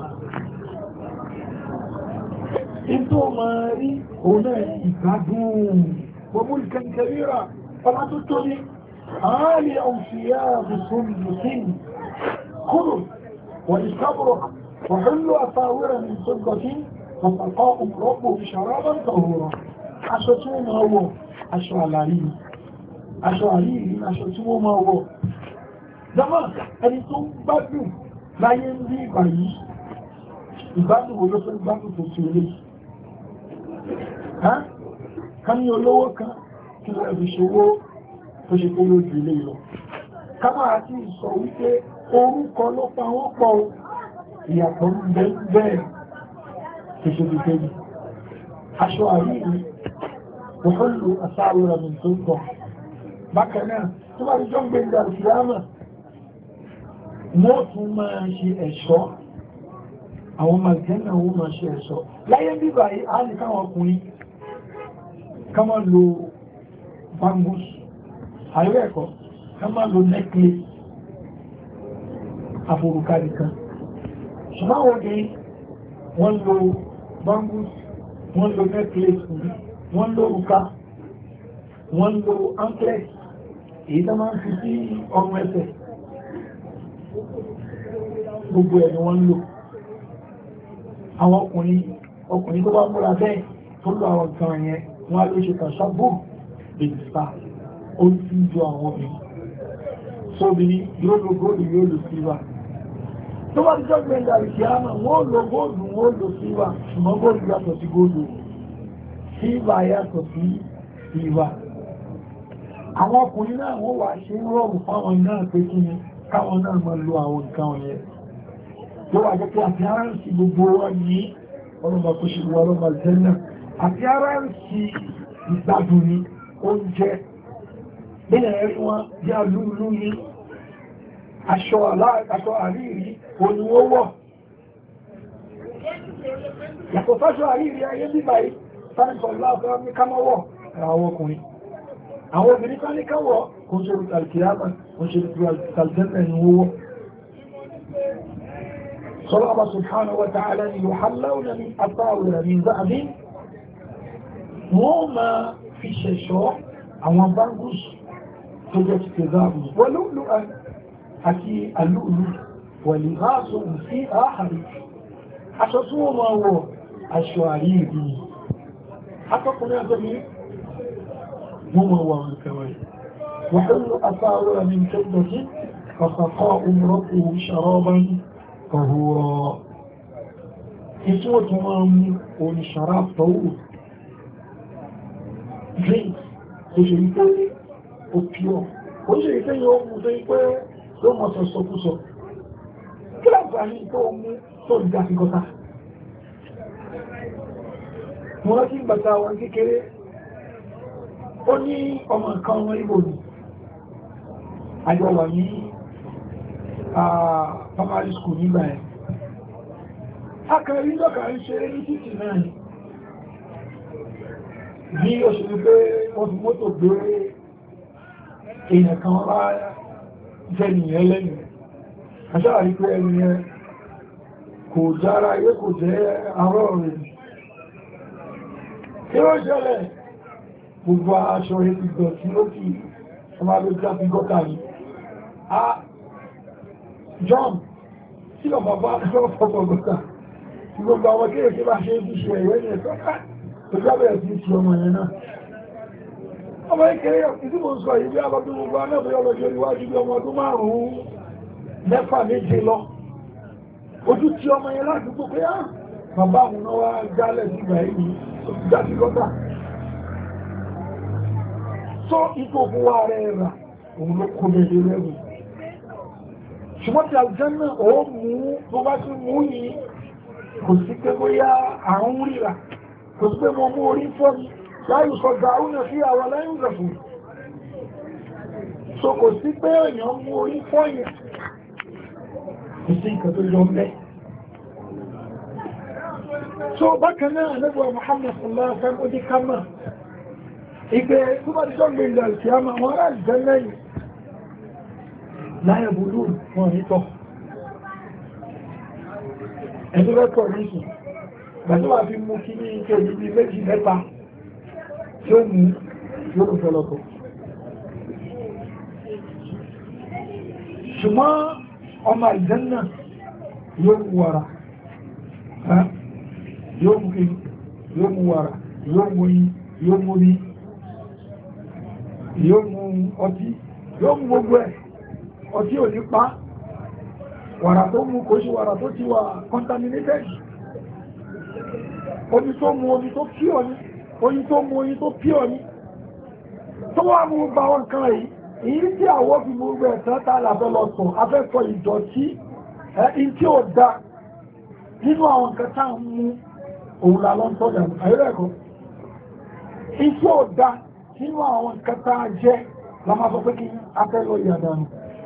انتو ماري هنا إبادون وملكا كبيرا فما تتولي عالي أو ثياب سندس خضر واستبرق وحلوا أساور من فضة وسقاهم ربهم شرابا طهورا أشتو ما هو أشو علاري أشتو ما هو Jọmọ́ ẹni tó ń gbádùn láyé ń rí ìgbà yìí, ìgbádùn wo ló fẹ́ gbádùn tó ṣe lè. Ká ní olówó kan kí lọ ẹ̀bì ṣòwò tó ṣe kó lójú ilé lọ. Ká máa ti sọ wípé orúkọ ló pa wọ́n pọ̀ ìyàtọ̀ ń bẹ́ẹ̀ tó ṣe fi tẹ́lẹ̀. Aṣọ àríyìn, òfúlù àsáwòrán mi tó ń bọ̀. Bákan náà, tó bá rí jọ́ ń gbé ìgbà ìfìyàmà wọ́n tún máa ṣe ẹ̀ṣọ́ àwọn màjẹ́nà wọ́n máa ṣe ẹ̀ṣọ́ láyé bíbà yìí á ní káwọn ọkùnrin ká máa lo bambus àríwẹ̀ ẹ̀kọ́ ká máa lo necklace àforùká nìkan ṣùgbọ́n àwọn obìnrin wọ́n lo bambus wọ́n lo necklace wọ́n lo òrùka wọ́n lo anklet èyí tó máa ń fi sí ọrùn ẹsẹ̀ gbogbo ẹ̀ ni wọ́n lò àwọn ọkùnrin tó bá múra bẹ́ẹ̀ tó lọ àwọn nǹkan yẹn wọ́n á ló ṣe kàṣàbò bèbìsà ó ti jọ àwọn obìnrin sóbìnrin yóò lo góòlù yóò lo sílvà tó bá ti jọ́gbẹ́ ìgbà ìṣẹ́àmà wọ́n lo góòlù wọ́n lo sílvà ṣùgbọ́n góòlù yàtọ̀ sí góòlù sílvà yàtọ̀ sí sílvà àwọn ọkùnrin náà wọ́n wà ṣe ń rọrùn fáwọn náà pé kí ni káwọn náà máa lo àwọn nǹkan wọ̀nyẹn tó wà jẹ́ pé àti ara ń sí gbogbo wọn ní ọlọ́mà kò ṣe wọ́n ọlọ́mà jẹ́nà àti ara ń sí ìgbádùn ní oúnjẹ bẹ́ẹ̀ rí wọn bí alúlú ní aṣọ àríìrí oníwọ́wọ́ yàtọ̀ fáṣọ àríìrí ayé bíbáyé sáàrùn láàbọ̀ ní kámọ́wọ́ àwọn ọkùnrin àwọn obìnrin kan ní káwọ́ kò ṣe alkiyama kò ṣe aljanna ní owó sọ́lọ́bà subhanahu wa ta'ala ni yuhallawna min asawira min zahabin wọ́n ma fi ṣẹ̀ṣọ́ àwọn bangus tó jẹ́ ti tẹ̀záàbù wọlúùlù àti alúùlù wàlìháàsù sí àáhàrí aṣọ tí wọ́n máa wọ aṣọ àríyìí akọkùnrin àtọ́bí ممر الكوارث وحل أساور من فضة فسقى امرأته شرابا طهورا إسوة مام ونشراب طهور drink tó ṣe wípé ó pure ó ṣe wípé yóò mú tó wípé yóò mọ̀ sọ sọkúsọ kí láǹfààní tó mú tó ń dáfi gọ́ta mo rántí gbàtà wọn kékeré ó ní ọmọ nǹkan ọmọ Ìgbò ní àjọ wà ní primary school nígbà ẹ̀ akẹrin lọ́kà ń ṣe ní títì náà ní oṣù pé wọ́n fi mọ́tò gbé èèyàn kan wá jẹ́ nìyẹn lẹ́yìn aṣáàrí pé ẹni yẹn kò jára ayé kò jẹ́ arọ́ rẹ̀ kí ó ṣẹlẹ̀ gbogbo aṣọ ìgbọ̀ tí ó fi ọmọ ló já fi gọ́ta ní John tí lọ bàbá fọ́fọ́ gọ́ta tí gbogbo àwọn kéèkéé bá ṣe fi ṣe ẹ̀yẹ́ ní ẹ̀tọ́ tó jábẹ̀rẹ̀ sí ti ọmọ yẹn náà ọmọ ìkẹrẹ ìdí mo ń sọ ìbí alọ́dún gbogbo anábẹ́ ọlọ́jọ́ iwájú bí ọmọ ọdún márùn-ún mẹ́fà méje lọ ojú tí ọmọ yẹn láti gbogbo pé bàbá àwọn náà wá jálẹ̀ nígbà yìí já sí gọ́ta tó ipò fún wa rẹ̀ rà òun ló kó lè rẹ̀rù ṣùgbọ́n tí àlùjánnà ó mú tó bá tún mú yìí kò sí pé bóyá àrùn ríra kò sí pé mo mú orí fọ́ mi láyé sọ dáúnà sí àwọn láyé rẹ̀fù so kò sí pé èèyàn mú orí fọ́ yẹn kò sí nǹkan tó yọ mẹ́ so bákan náà lẹ́gbẹ̀ẹ́ Muhammad sallallahu alaihi wasallam ó dé kámà ìgbé tó bá ti sọ́gbé ilẹ̀ ìkìyàmà wọn ará ìjẹ́ lẹ́yìn láyé búrú wọn nítọ́ ẹ̀tọ́ lẹ́tọ̀ nísù gbàtọ́ wà fi mú kí ní ike ibi méjì mẹ́ta tí ó mú yóò kò fẹ́lọ́tọ̀ ṣùgbọ́n ọmọ ìjẹ́ náà yóò mú wàrà yóò mú wàrà yóò mú yí yóò mú ní yóò mú ọtí yóò mú gbogbo ẹ̀ ọtí ò ní pa wàrà tó mú kò sí wàrà tó ti wà contaminated omi tó mú omi tó pure ní oyin tó mú oyin tó pure ní tó wà mú bá wọn kan yìí èyí tí àwọ́ fi mú gbẹ̀ tán tá lábẹ́ lọ sọ afẹ́fọ́ ìdọ̀tí ẹ̀yìn tí ó dá nínú àwọn nǹkan tá ń mú òun là lọ ń tọ́jà àyẹ́rẹ́kọ́ tí ó dá nínú àwọn nǹkan tá jẹ́ la máa sọ pé kí afẹ́ lọ ìyàdánù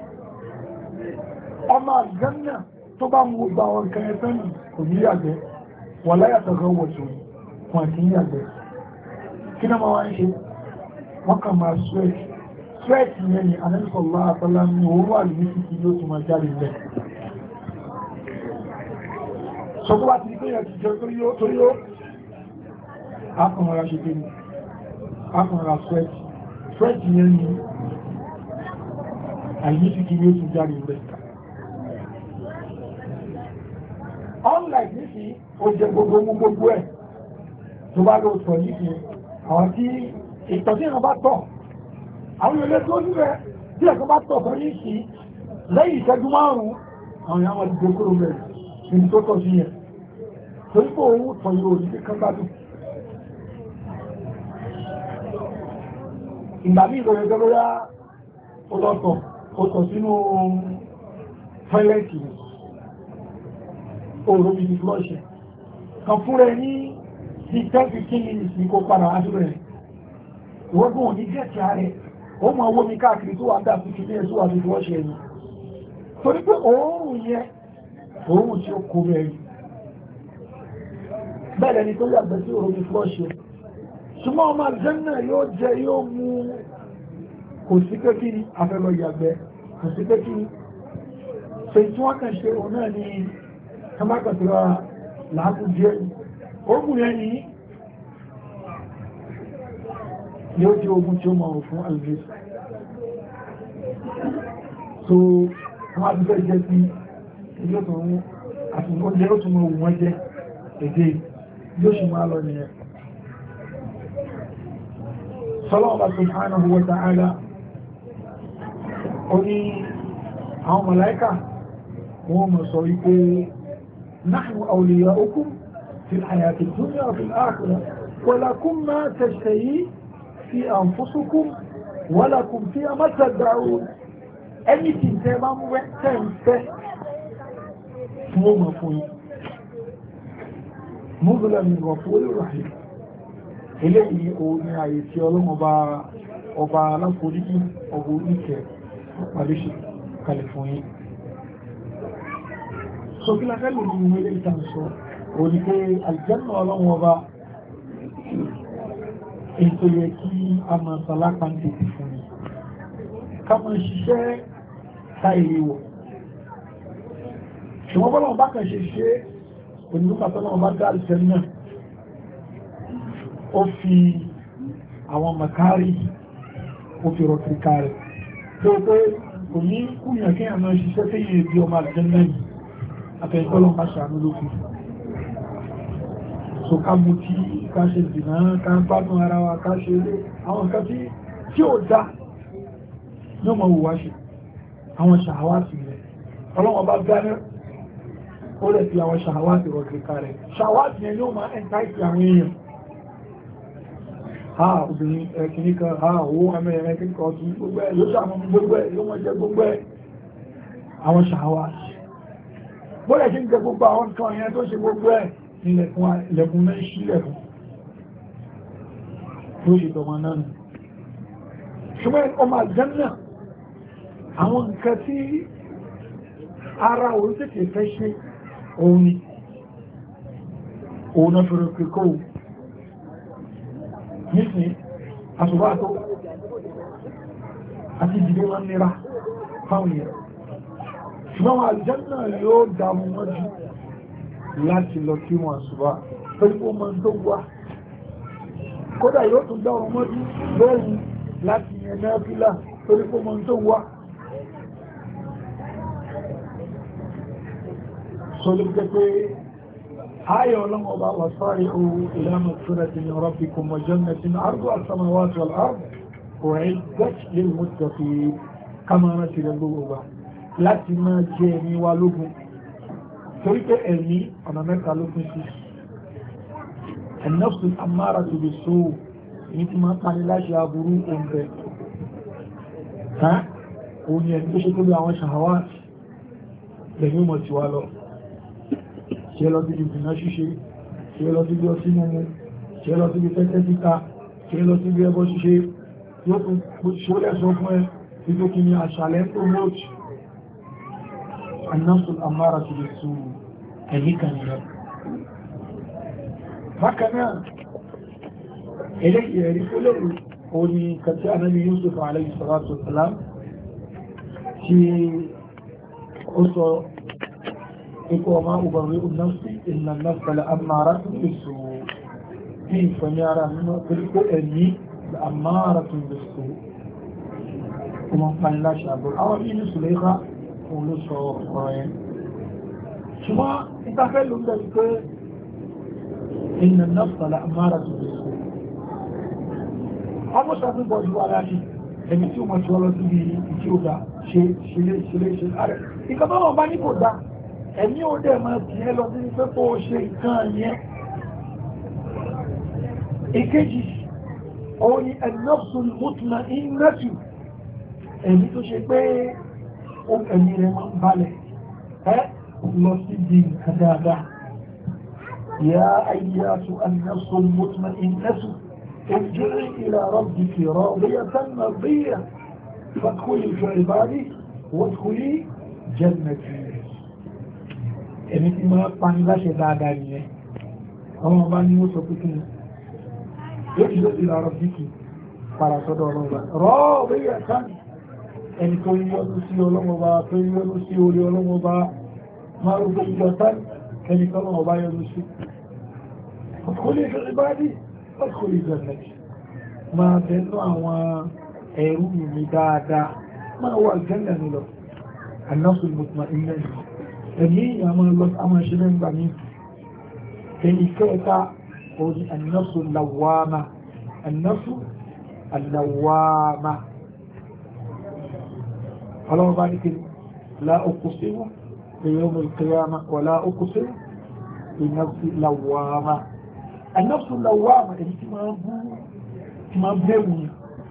ọmọ àgbẹ́nà tó bá mú gbà àwọn nǹkan ẹ̀fẹ́ nì kò ní yàgbẹ́ wọ́n láyàtọ̀ gan wọ̀tò wọn àti yàgbẹ́ kí náà máa wá ń ṣe wọ́n kàn máa sweat yẹn ni anẹ́sọ̀lá àtọ́lá ní owó àlùmísìkì ló tún máa jáde lẹ̀ sọ́kọ́ wá ti ní pé yẹn ti jẹ tó yóò akọ̀nra ṣe pé ní akọ̀nra sweat yẹn ni àlùmísìkì ló tún jáde lẹ̀ unlike nísìnyí ó jẹ gbogbo ẹ̀ tó bá lọ sọ nísìnyí àwọn tí ìtọ̀ tí wọ́n bá tọ̀ àwọn ilé tó ní rẹ̀ tí ẹ̀kọ́ bá tọ̀ tọ́ ní sí lẹ́yìn ìṣẹ́jú márùn-ún àwọn ìyàwó ìgbò kúrò rẹ̀ ní tó tọ̀ sí yẹn tó ń pò owó tọ̀ yóò ní kíkán bá dùn ìgbà ní ìrọ̀lẹ́ gẹ́gẹ́rẹ́ ọlọ́tọ̀ ó tọ̀ sínú tọ́ílẹ̀tì òòrùn ìdí flọ́ṣẹ̀ kan fún rẹ̀ ní 10-15 minutes ní kó padà wá sílẹ̀ ìwọ́gbọ̀n ní gẹ́ẹ̀tì ààrẹ ó mọ̀ owó mi káàkiri tó wà dáa fi ní ẹ̀sùn àti flọ́ṣẹ̀ ẹ̀yìn torí pé òórùn yẹ òórùn tí ó kó rẹ̀ bẹ́ẹ̀ ni tó yàgbẹ́ sí òórùn flọ́ṣẹ̀ ṣùgbọ́n ọmọ àjẹ́nà yóò jẹ yóò mú kò sí pé kí ni afẹ́lọ yàgbẹ́ kò sí pé kí ni ṣe tí wọ́n kàn ṣe òun náà ni kọmákàtúrà làákùn díẹ̀ ogun yẹn ni yóò jẹ́ ogun tí ó mọ̀ fún alvis so wọ́n á ti fẹ́ jẹ́ sí ilé tó ń àti oúnjẹ ó tún mọ̀ wọ́n jẹ́ èdè yóò ṣe máa lọ nìyẹn sọ́lọ́ọ̀bá subhanahu wa ta'ala ó ní àwọn màláíkà wọ́n mọ̀ sọ wípé nahnu awliya'ukum في الحياة الدنيا وفي الآخرة ولكم ما تشتهي في أنفسكم ولكم فيها ما تدعون anything tẹ́ bá mú tẹ́ ń fẹ́ fún ọmọ fún yí nuzula min ghafurir rahim eléyìí òun ni ààyè tí ọba aláforíjì ọgbọ̀ oníkẹ́ pàdéṣì kalẹ̀ fún yí so kí la fẹ́ lè ní ilé ìtàn sọ òní pé àlùjánnà ọlọ́run ọba ètò yẹ kí a máa sàlápá ní tètè fún mi ká máa ṣiṣẹ́ ta èrè wọ̀ ṣùgbọ́n bọ́lá bá kàn ṣe onílùpàtọ́lọ́wọ́ bá dá àlùjánnà ó fi àwọn màkárì ó fi rọ̀ kìríkà rẹ̀ tó pé kò ní kúnyàn kí a máa ṣiṣẹ́ tí yìí bí ọmọ àlùjánnà yìí àtẹ̀yìnkọ́lọ́ máa ṣàánú lókè so ká mú tí ká ṣe dìnà ká ń gbádùn ara wa ká ṣe ilé àwọn nǹkan tí ó dá ní ọmọ òwúwá ṣe àwọn ṣàwátì rẹ̀ ọlọ́wọ́ bá gánà ó rẹ̀ fi àwọn ṣàwátì rọ̀ kìríkà rẹ̀ ṣàwátì yẹn yóò máa ẹ̀ntáìtì àwọn èèyàn ha obìnrin ẹ̀kìníkan ha owó ẹmẹ́rẹ̀ kíkọ́ ọdún gbogbo ẹ̀ yóò ṣàmọ́ gbogbo ẹ̀ yóò mọ́ jẹ gbogbo ẹ̀ àwọn ṣàwátì bọ́lẹ̀ ṣe ń jẹ gbogbo àwọn nǹkan yẹn tó ṣe gbogbo ẹ̀ ilẹ̀kùn náà ṣílẹ̀kùn tó ṣe tọmọ náà nù ṣùgbọ́n ọmọ àjẹ́nà àwọn nǹkan tí ara orí tètè fẹ́ ṣe òun ni òun náà fẹ́rẹ̀ kíkọ́ nísìn àṣùgbà tó àti ìdílé wọn nira fáwọn èèyàn ṣùgbọ́n àwọn àjẹ́nà yóò dámú mọ́jú láti lọ kí wọn àṣùbá pẹ̀lú ọmọ tó wá kódà yóò tún dá ọmọ mọ́jú lóòrùn láti yẹn náà fílà pẹ̀lú ọmọ tó wá so ló jẹ́ pé ayọ̀ ọlọ́mọ bá wà sáré ohun ìlànà tóra ní rabbikum wa jannatin ardu as-samawati wal ard u'iddat lil muttaqin kámẹ́rà ti rẹ̀ gbogbo wa láti máa jẹ ẹ̀mí wa lógún torí pé ẹ̀mí ọ̀nà mẹ́ta ló pín sí an-nafsul ammaratu bis-su' èyí tí máa ń pani láti aburú oúnjẹ òun ni ẹni tó ṣe tó bí àwọn ṣàwáàtì lẹ́yìn mọ̀ tí wá lọ ṣe lọ sí ìbìnà ṣíṣe ṣe lọ sí bí ọtí mímu ṣe lọ sí bí tẹ́tẹ́ títa ṣe lọ sí bí ẹbọ ṣíṣe yóò tún ṣólẹ́sọ fún ẹ tító kí ni àṣàlẹ̀ promote an-nafsul ammaratu bis-su' ẹ̀mí kan nìyẹn bákan náà eléyìí ẹ̀rí tó lèrò ó ní kàtí Ànábì Yusuf alayhi salatu wassalam tí ó sọ ikú ọmọ ubarri'u nafsi inna an-nafsa la'ammaratun bis-su' ní ìfẹ̀mí ara nínú pẹ̀lú ẹ̀mí la'ammaratun bis-su' ọmọ pàní láṣẹ àbọ̀ àwọn bí ní Sùlẹ́kà òun ló sọ ọ̀rọ̀ yẹn ṣùgbọ́n ìtafẹ́ ló ń bẹ̀rẹ̀ pé inna an-nafsa la'ammaratun bis-su' almost everybody wà láti ẹni tí ó mọ̀ tí ó lọ sí ibi tí ó dá ṣe ààrẹ ìkàbá wọn bá ní kò dá ẹ̀mí ó dẹ̀ máa tí ẹ lọ sí pé kó ṣe nǹkan yẹn ìkejì òun ni an-nafsul mutma'innatu ẹ̀mí tó ṣe pé ẹ̀mí rẹ̀ máa ń balẹ̀ lọ sí ibi nǹkan dáadáa ya ayyatu an-nafsul mutma'innatu ارجعي إلى ربك راضية مرضية فادخلي في عبادي وادخلي جنتي ẹni tí máa pani láṣẹ dáadáa nìyẹn àwọn ọba ní ó sọ pé kí yóò ti lóṣìí lára bíkì para sọ́dọ̀ ọlọ́ọ̀bá rọ́ọ̀bí ẹ̀sán ẹni tó yọ́nú sí ọlọ́ọ̀bá tó yọ́nú sí orí ọlọ́ọ̀bá máa rúgbó ìjọsán ẹni tó ọlọ́ọ̀bá yọ́nú sí ọkùnrin ìfẹ́ ìbádìí ọkùnrin ìjọsẹ̀kì máa bẹ̀ẹ́nú àwọn ẹ̀rù mi dáadáa máa wà jẹ́lẹ̀ nílọ an-nafsul mutma'innah ẹ̀mí àmọ́ ìṣẹ́lẹ̀ ìgbà ní ẹni kẹta orí an-nafsul lawwama an-nafsul lawwama ọlọ́wọ́ bá ní kí la uqsimu bi yawmil qiyamah wa la uqsimu bi nafsil lawwama النفس اللوامة اللي ما بيرني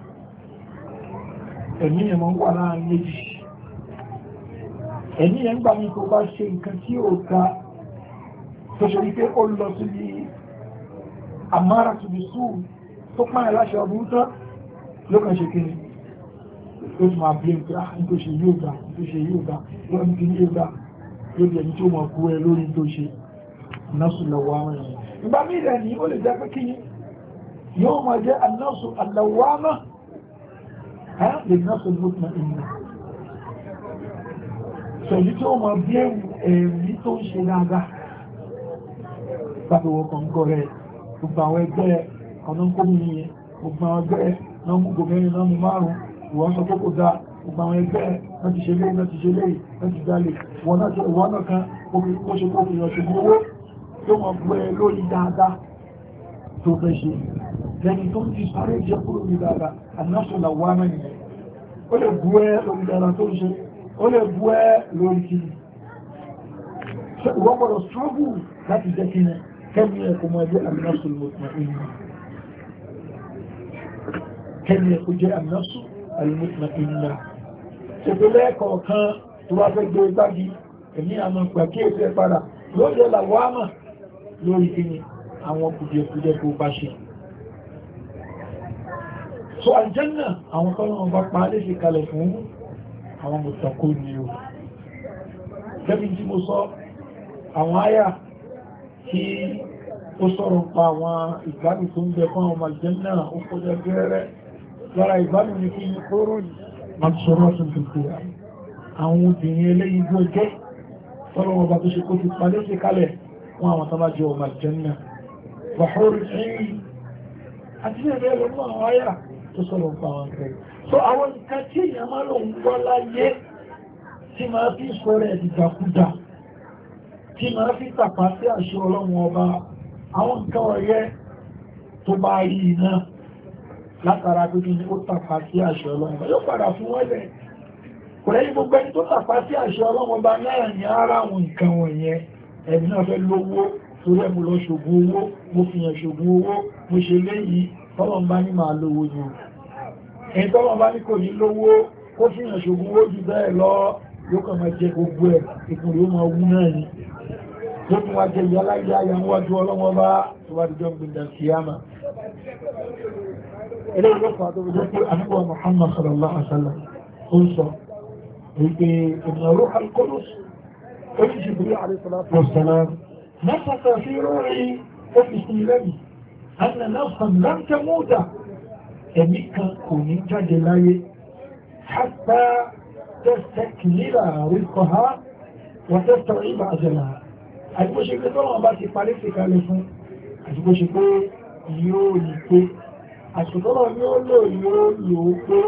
ẹ̀mí ẹ̀mọ̀ wà láàrin méjì ẹ̀mí ẹ̀ ń gbà ní tó bá ṣe nǹkan tí ó ta tó ṣe wípé ó lọ sí bí àmára tó bí sùúrù tó pààyàn láṣẹ ọdún tán ló kàn ṣe kíni ó tún máa bí ẹ̀mí pé tó ṣe yóò dá lọ́nà kí ní yóò dá lórí ẹ̀mí tó mọ̀ kú ẹ lórí tó ṣe nafsu lawwama ẹ̀yìn ìgbà mílẹ̀ ní ó lè jẹ́ pé kí yóò máa jẹ́ an-nafsu al-lawwama lin-nafsi al-mutma'innah sọ̀yí tí ó máa bí ẹ̀rí tó ń ṣe dáadáa láti wọ́n kọ̀ rẹ̀ gbogbo àwọn ẹgbẹ́ ọ̀nà kómìnì yẹn gbogbo àwọn ẹgbẹ́ náà mú gòmìnì náà mú márùn ìwọ́n sọ kókò dá gbogbo àwọn ẹgbẹ́ náà ti ṣe léyìí náà ti ṣe léyìí náà ti jalè wọ́n náà kan ó ṣe kó fi hàn ṣùgbọ́n owó tó mọ̀ gbé lórí dáadáa tó fẹ́ ṣe lẹ́ni tó ń ti sáré jẹ́ kúrò ní dáadáa an-nafsul lawwama nìyẹn ó lè bú ẹ lórí dáadáa tó ń ṣe ó lè bú ẹ lórí kìí wọ́n gbọ́dọ̀ struggle láti jẹ́ kí kẹ́mi ẹ̀kọ́ mọ́ ẹgbẹ́ an-nafsul mutma'innah kẹ́mi ẹ̀kọ́ jẹ́ an-nafsul mutma'innah ṣèpínlẹ̀ kọ̀ọ̀kan tó wá fẹ́ gbé gbági ẹ̀mí àmọ́ pàkíyèsí ẹ̀ padà lórí lawwama lórí kíni àwọn kùdìẹ̀kùdìẹ̀ tó bá ṣe so aljanna àwọn tọ́lọ́wọ́n bá pa lè ṣe kalẹ̀ fún àwọn mùtàkó ní o gẹ́bí tí mo sọ àwọn àyà tí ó sọ̀rọ̀ pa àwọn ìgbádùn tó ń bẹ fún àwọn aljanna ó kọjá gẹ́rẹ́ lára ìgbádùn ní kí ní kóró àtúnṣọ́rọ̀ tún tuntun àwọn obìnrin eléyìí bó jẹ́ tọ́lọ́wọ́n bá tó ṣe kó ti pa lè ṣe kalẹ̀ wọn àwọn tọ́lá jẹ́ ọmọ aljanna wàhórí ẹ̀yìn àti ẹ̀rẹ́ lọ́nà àwọn àyà tó sọ̀rọ̀ pa àwọn kẹrẹ so àwọn nǹkan tí èèyàn máa lọ ń gbọ́ láyé tí máa fi sọ̀rọ̀ ẹ̀dìgbàkúdà tí máa fi tàpá sí àṣẹ ọlọ́run ọba àwọn nǹkan ọ̀yẹ́ tó bá rí iná látara pé kí ni ó tàpá sí àṣẹ ọlọ́run ọba yóò padà fún wọ́n lẹ̀ kò lẹ́yìn gbogbo ẹni tó tàpá sí àṣẹ ọlọ́run ọba náà ní ara àwọn nǹkan wọ̀nyẹn ẹ̀mí náà fẹ́ lówó torí ẹ̀ mo lọ ṣògùn owó mo fi hàn ṣògùn owó mo ṣe léyìí tọ́lọ̀ bá ní máa lówó ní ẹni tọ́lọ̀ bá ní kò ní lówó kó fi hàn ṣògùn owó jù bẹ́ẹ̀ lọ yóò kàn máa jẹ gbogbo ẹ̀ ìkùn yóò máa wú náà ni yóò tún wá jẹ ìyálà ìyá níwájú ọlọ́wọ́ bá tó wá dìjọ́ gbìndà síyámà eléyìí ló fà tó fi jẹ́ pé àníbọ̀ Muhammad sallallahu alaihi wasallam ó sọ wípé ìrìnà ruh al-qudus ó ti Jibril alayhi salatu wassalam نفخ في روحي وفي سيرتي أن نفسا لم تموت ẹ̀mí kan kò ní jáde láyé hatta tastakmila rizqaha wa tasta'iba ajalaha àdúgbò ṣe pé tọ́lọ́wọ́n bá ti parí sí kalẹ̀ fún àdúgbò ṣe pé yóò ní pé àṣìkọ́lọ̀ ní ó lò yóò lò ó pé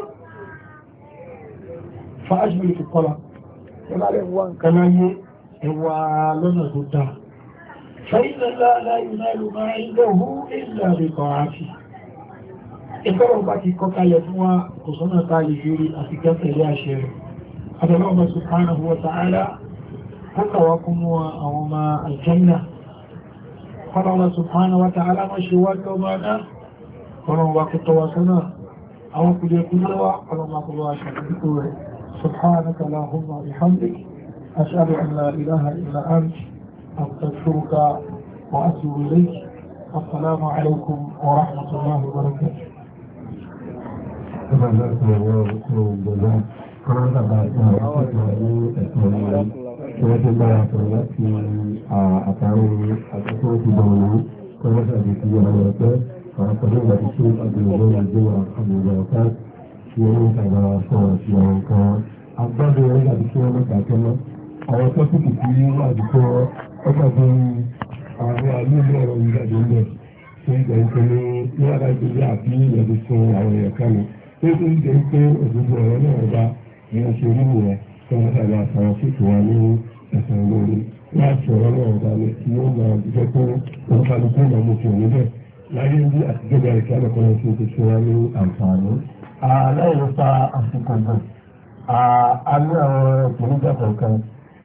fàájì lè fi kọ́lá ẹbálẹ̀ wà nǹkan láyé ẹwà lọ́nà tó dáa فإن الله لا ينال ما عنده إلا بطاعته ìfẹ́rọ̀ bá ti kọ́ka yẹ fún wa kò sọ́nà ta lè fi rí àti kẹtẹ̀lé àṣẹ rẹ̀ adọ́lọ́wọ́ subhanahu wa ta'ala kọ́ka wa kún wa àwọn ọmọ aljanna kọ́lọ́wọ́ subhanahu wa ta'ala ma ṣe wá tó máa dá kọ́lọ́wọ́ wa kò tọwọ́ sọ́nà àwọn kùdẹ̀kùdẹ̀ wa kọ́lọ́wọ́ kò lọ́wọ́ ṣàkóso rẹ̀ subhanaka allahumma wa bihamdik ashhadu an la ilaha illa ant أستغفرك وأتوب إليك السلام عليكم ورحمة الله وبركاته. Àwọn tọ́síkì tí wọ́n àdìkọ́ ọgbàgbọ́n àwọn alúlé ọ̀rọ̀ ìgbàjọ ilẹ̀ tó ń jẹ́ ìpele níwádá ìgbèlé àbí ìyẹ̀dù fún àwọn èèyàn kánú tó ń jẹ́ pé òṣèlú ọ̀rọ̀ náà bá ìyẹn ṣe orí rẹ̀ tó ń tàbí àtàwọn síkì wa ní ẹ̀sẹ̀ olórí láti ọ̀rọ̀ náà bá ní tí ó máa jẹ́ pé olúkálukú náà mú fi òun bẹ̀ láyé bí àtijọba ìkẹ́ àlọ́kọ́lọ́ tí ó ti ṣe wá ní àǹfààní. aláìlú fa àsìkò náà a ní àwọn ìpèníjà kọ̀ọ̀kan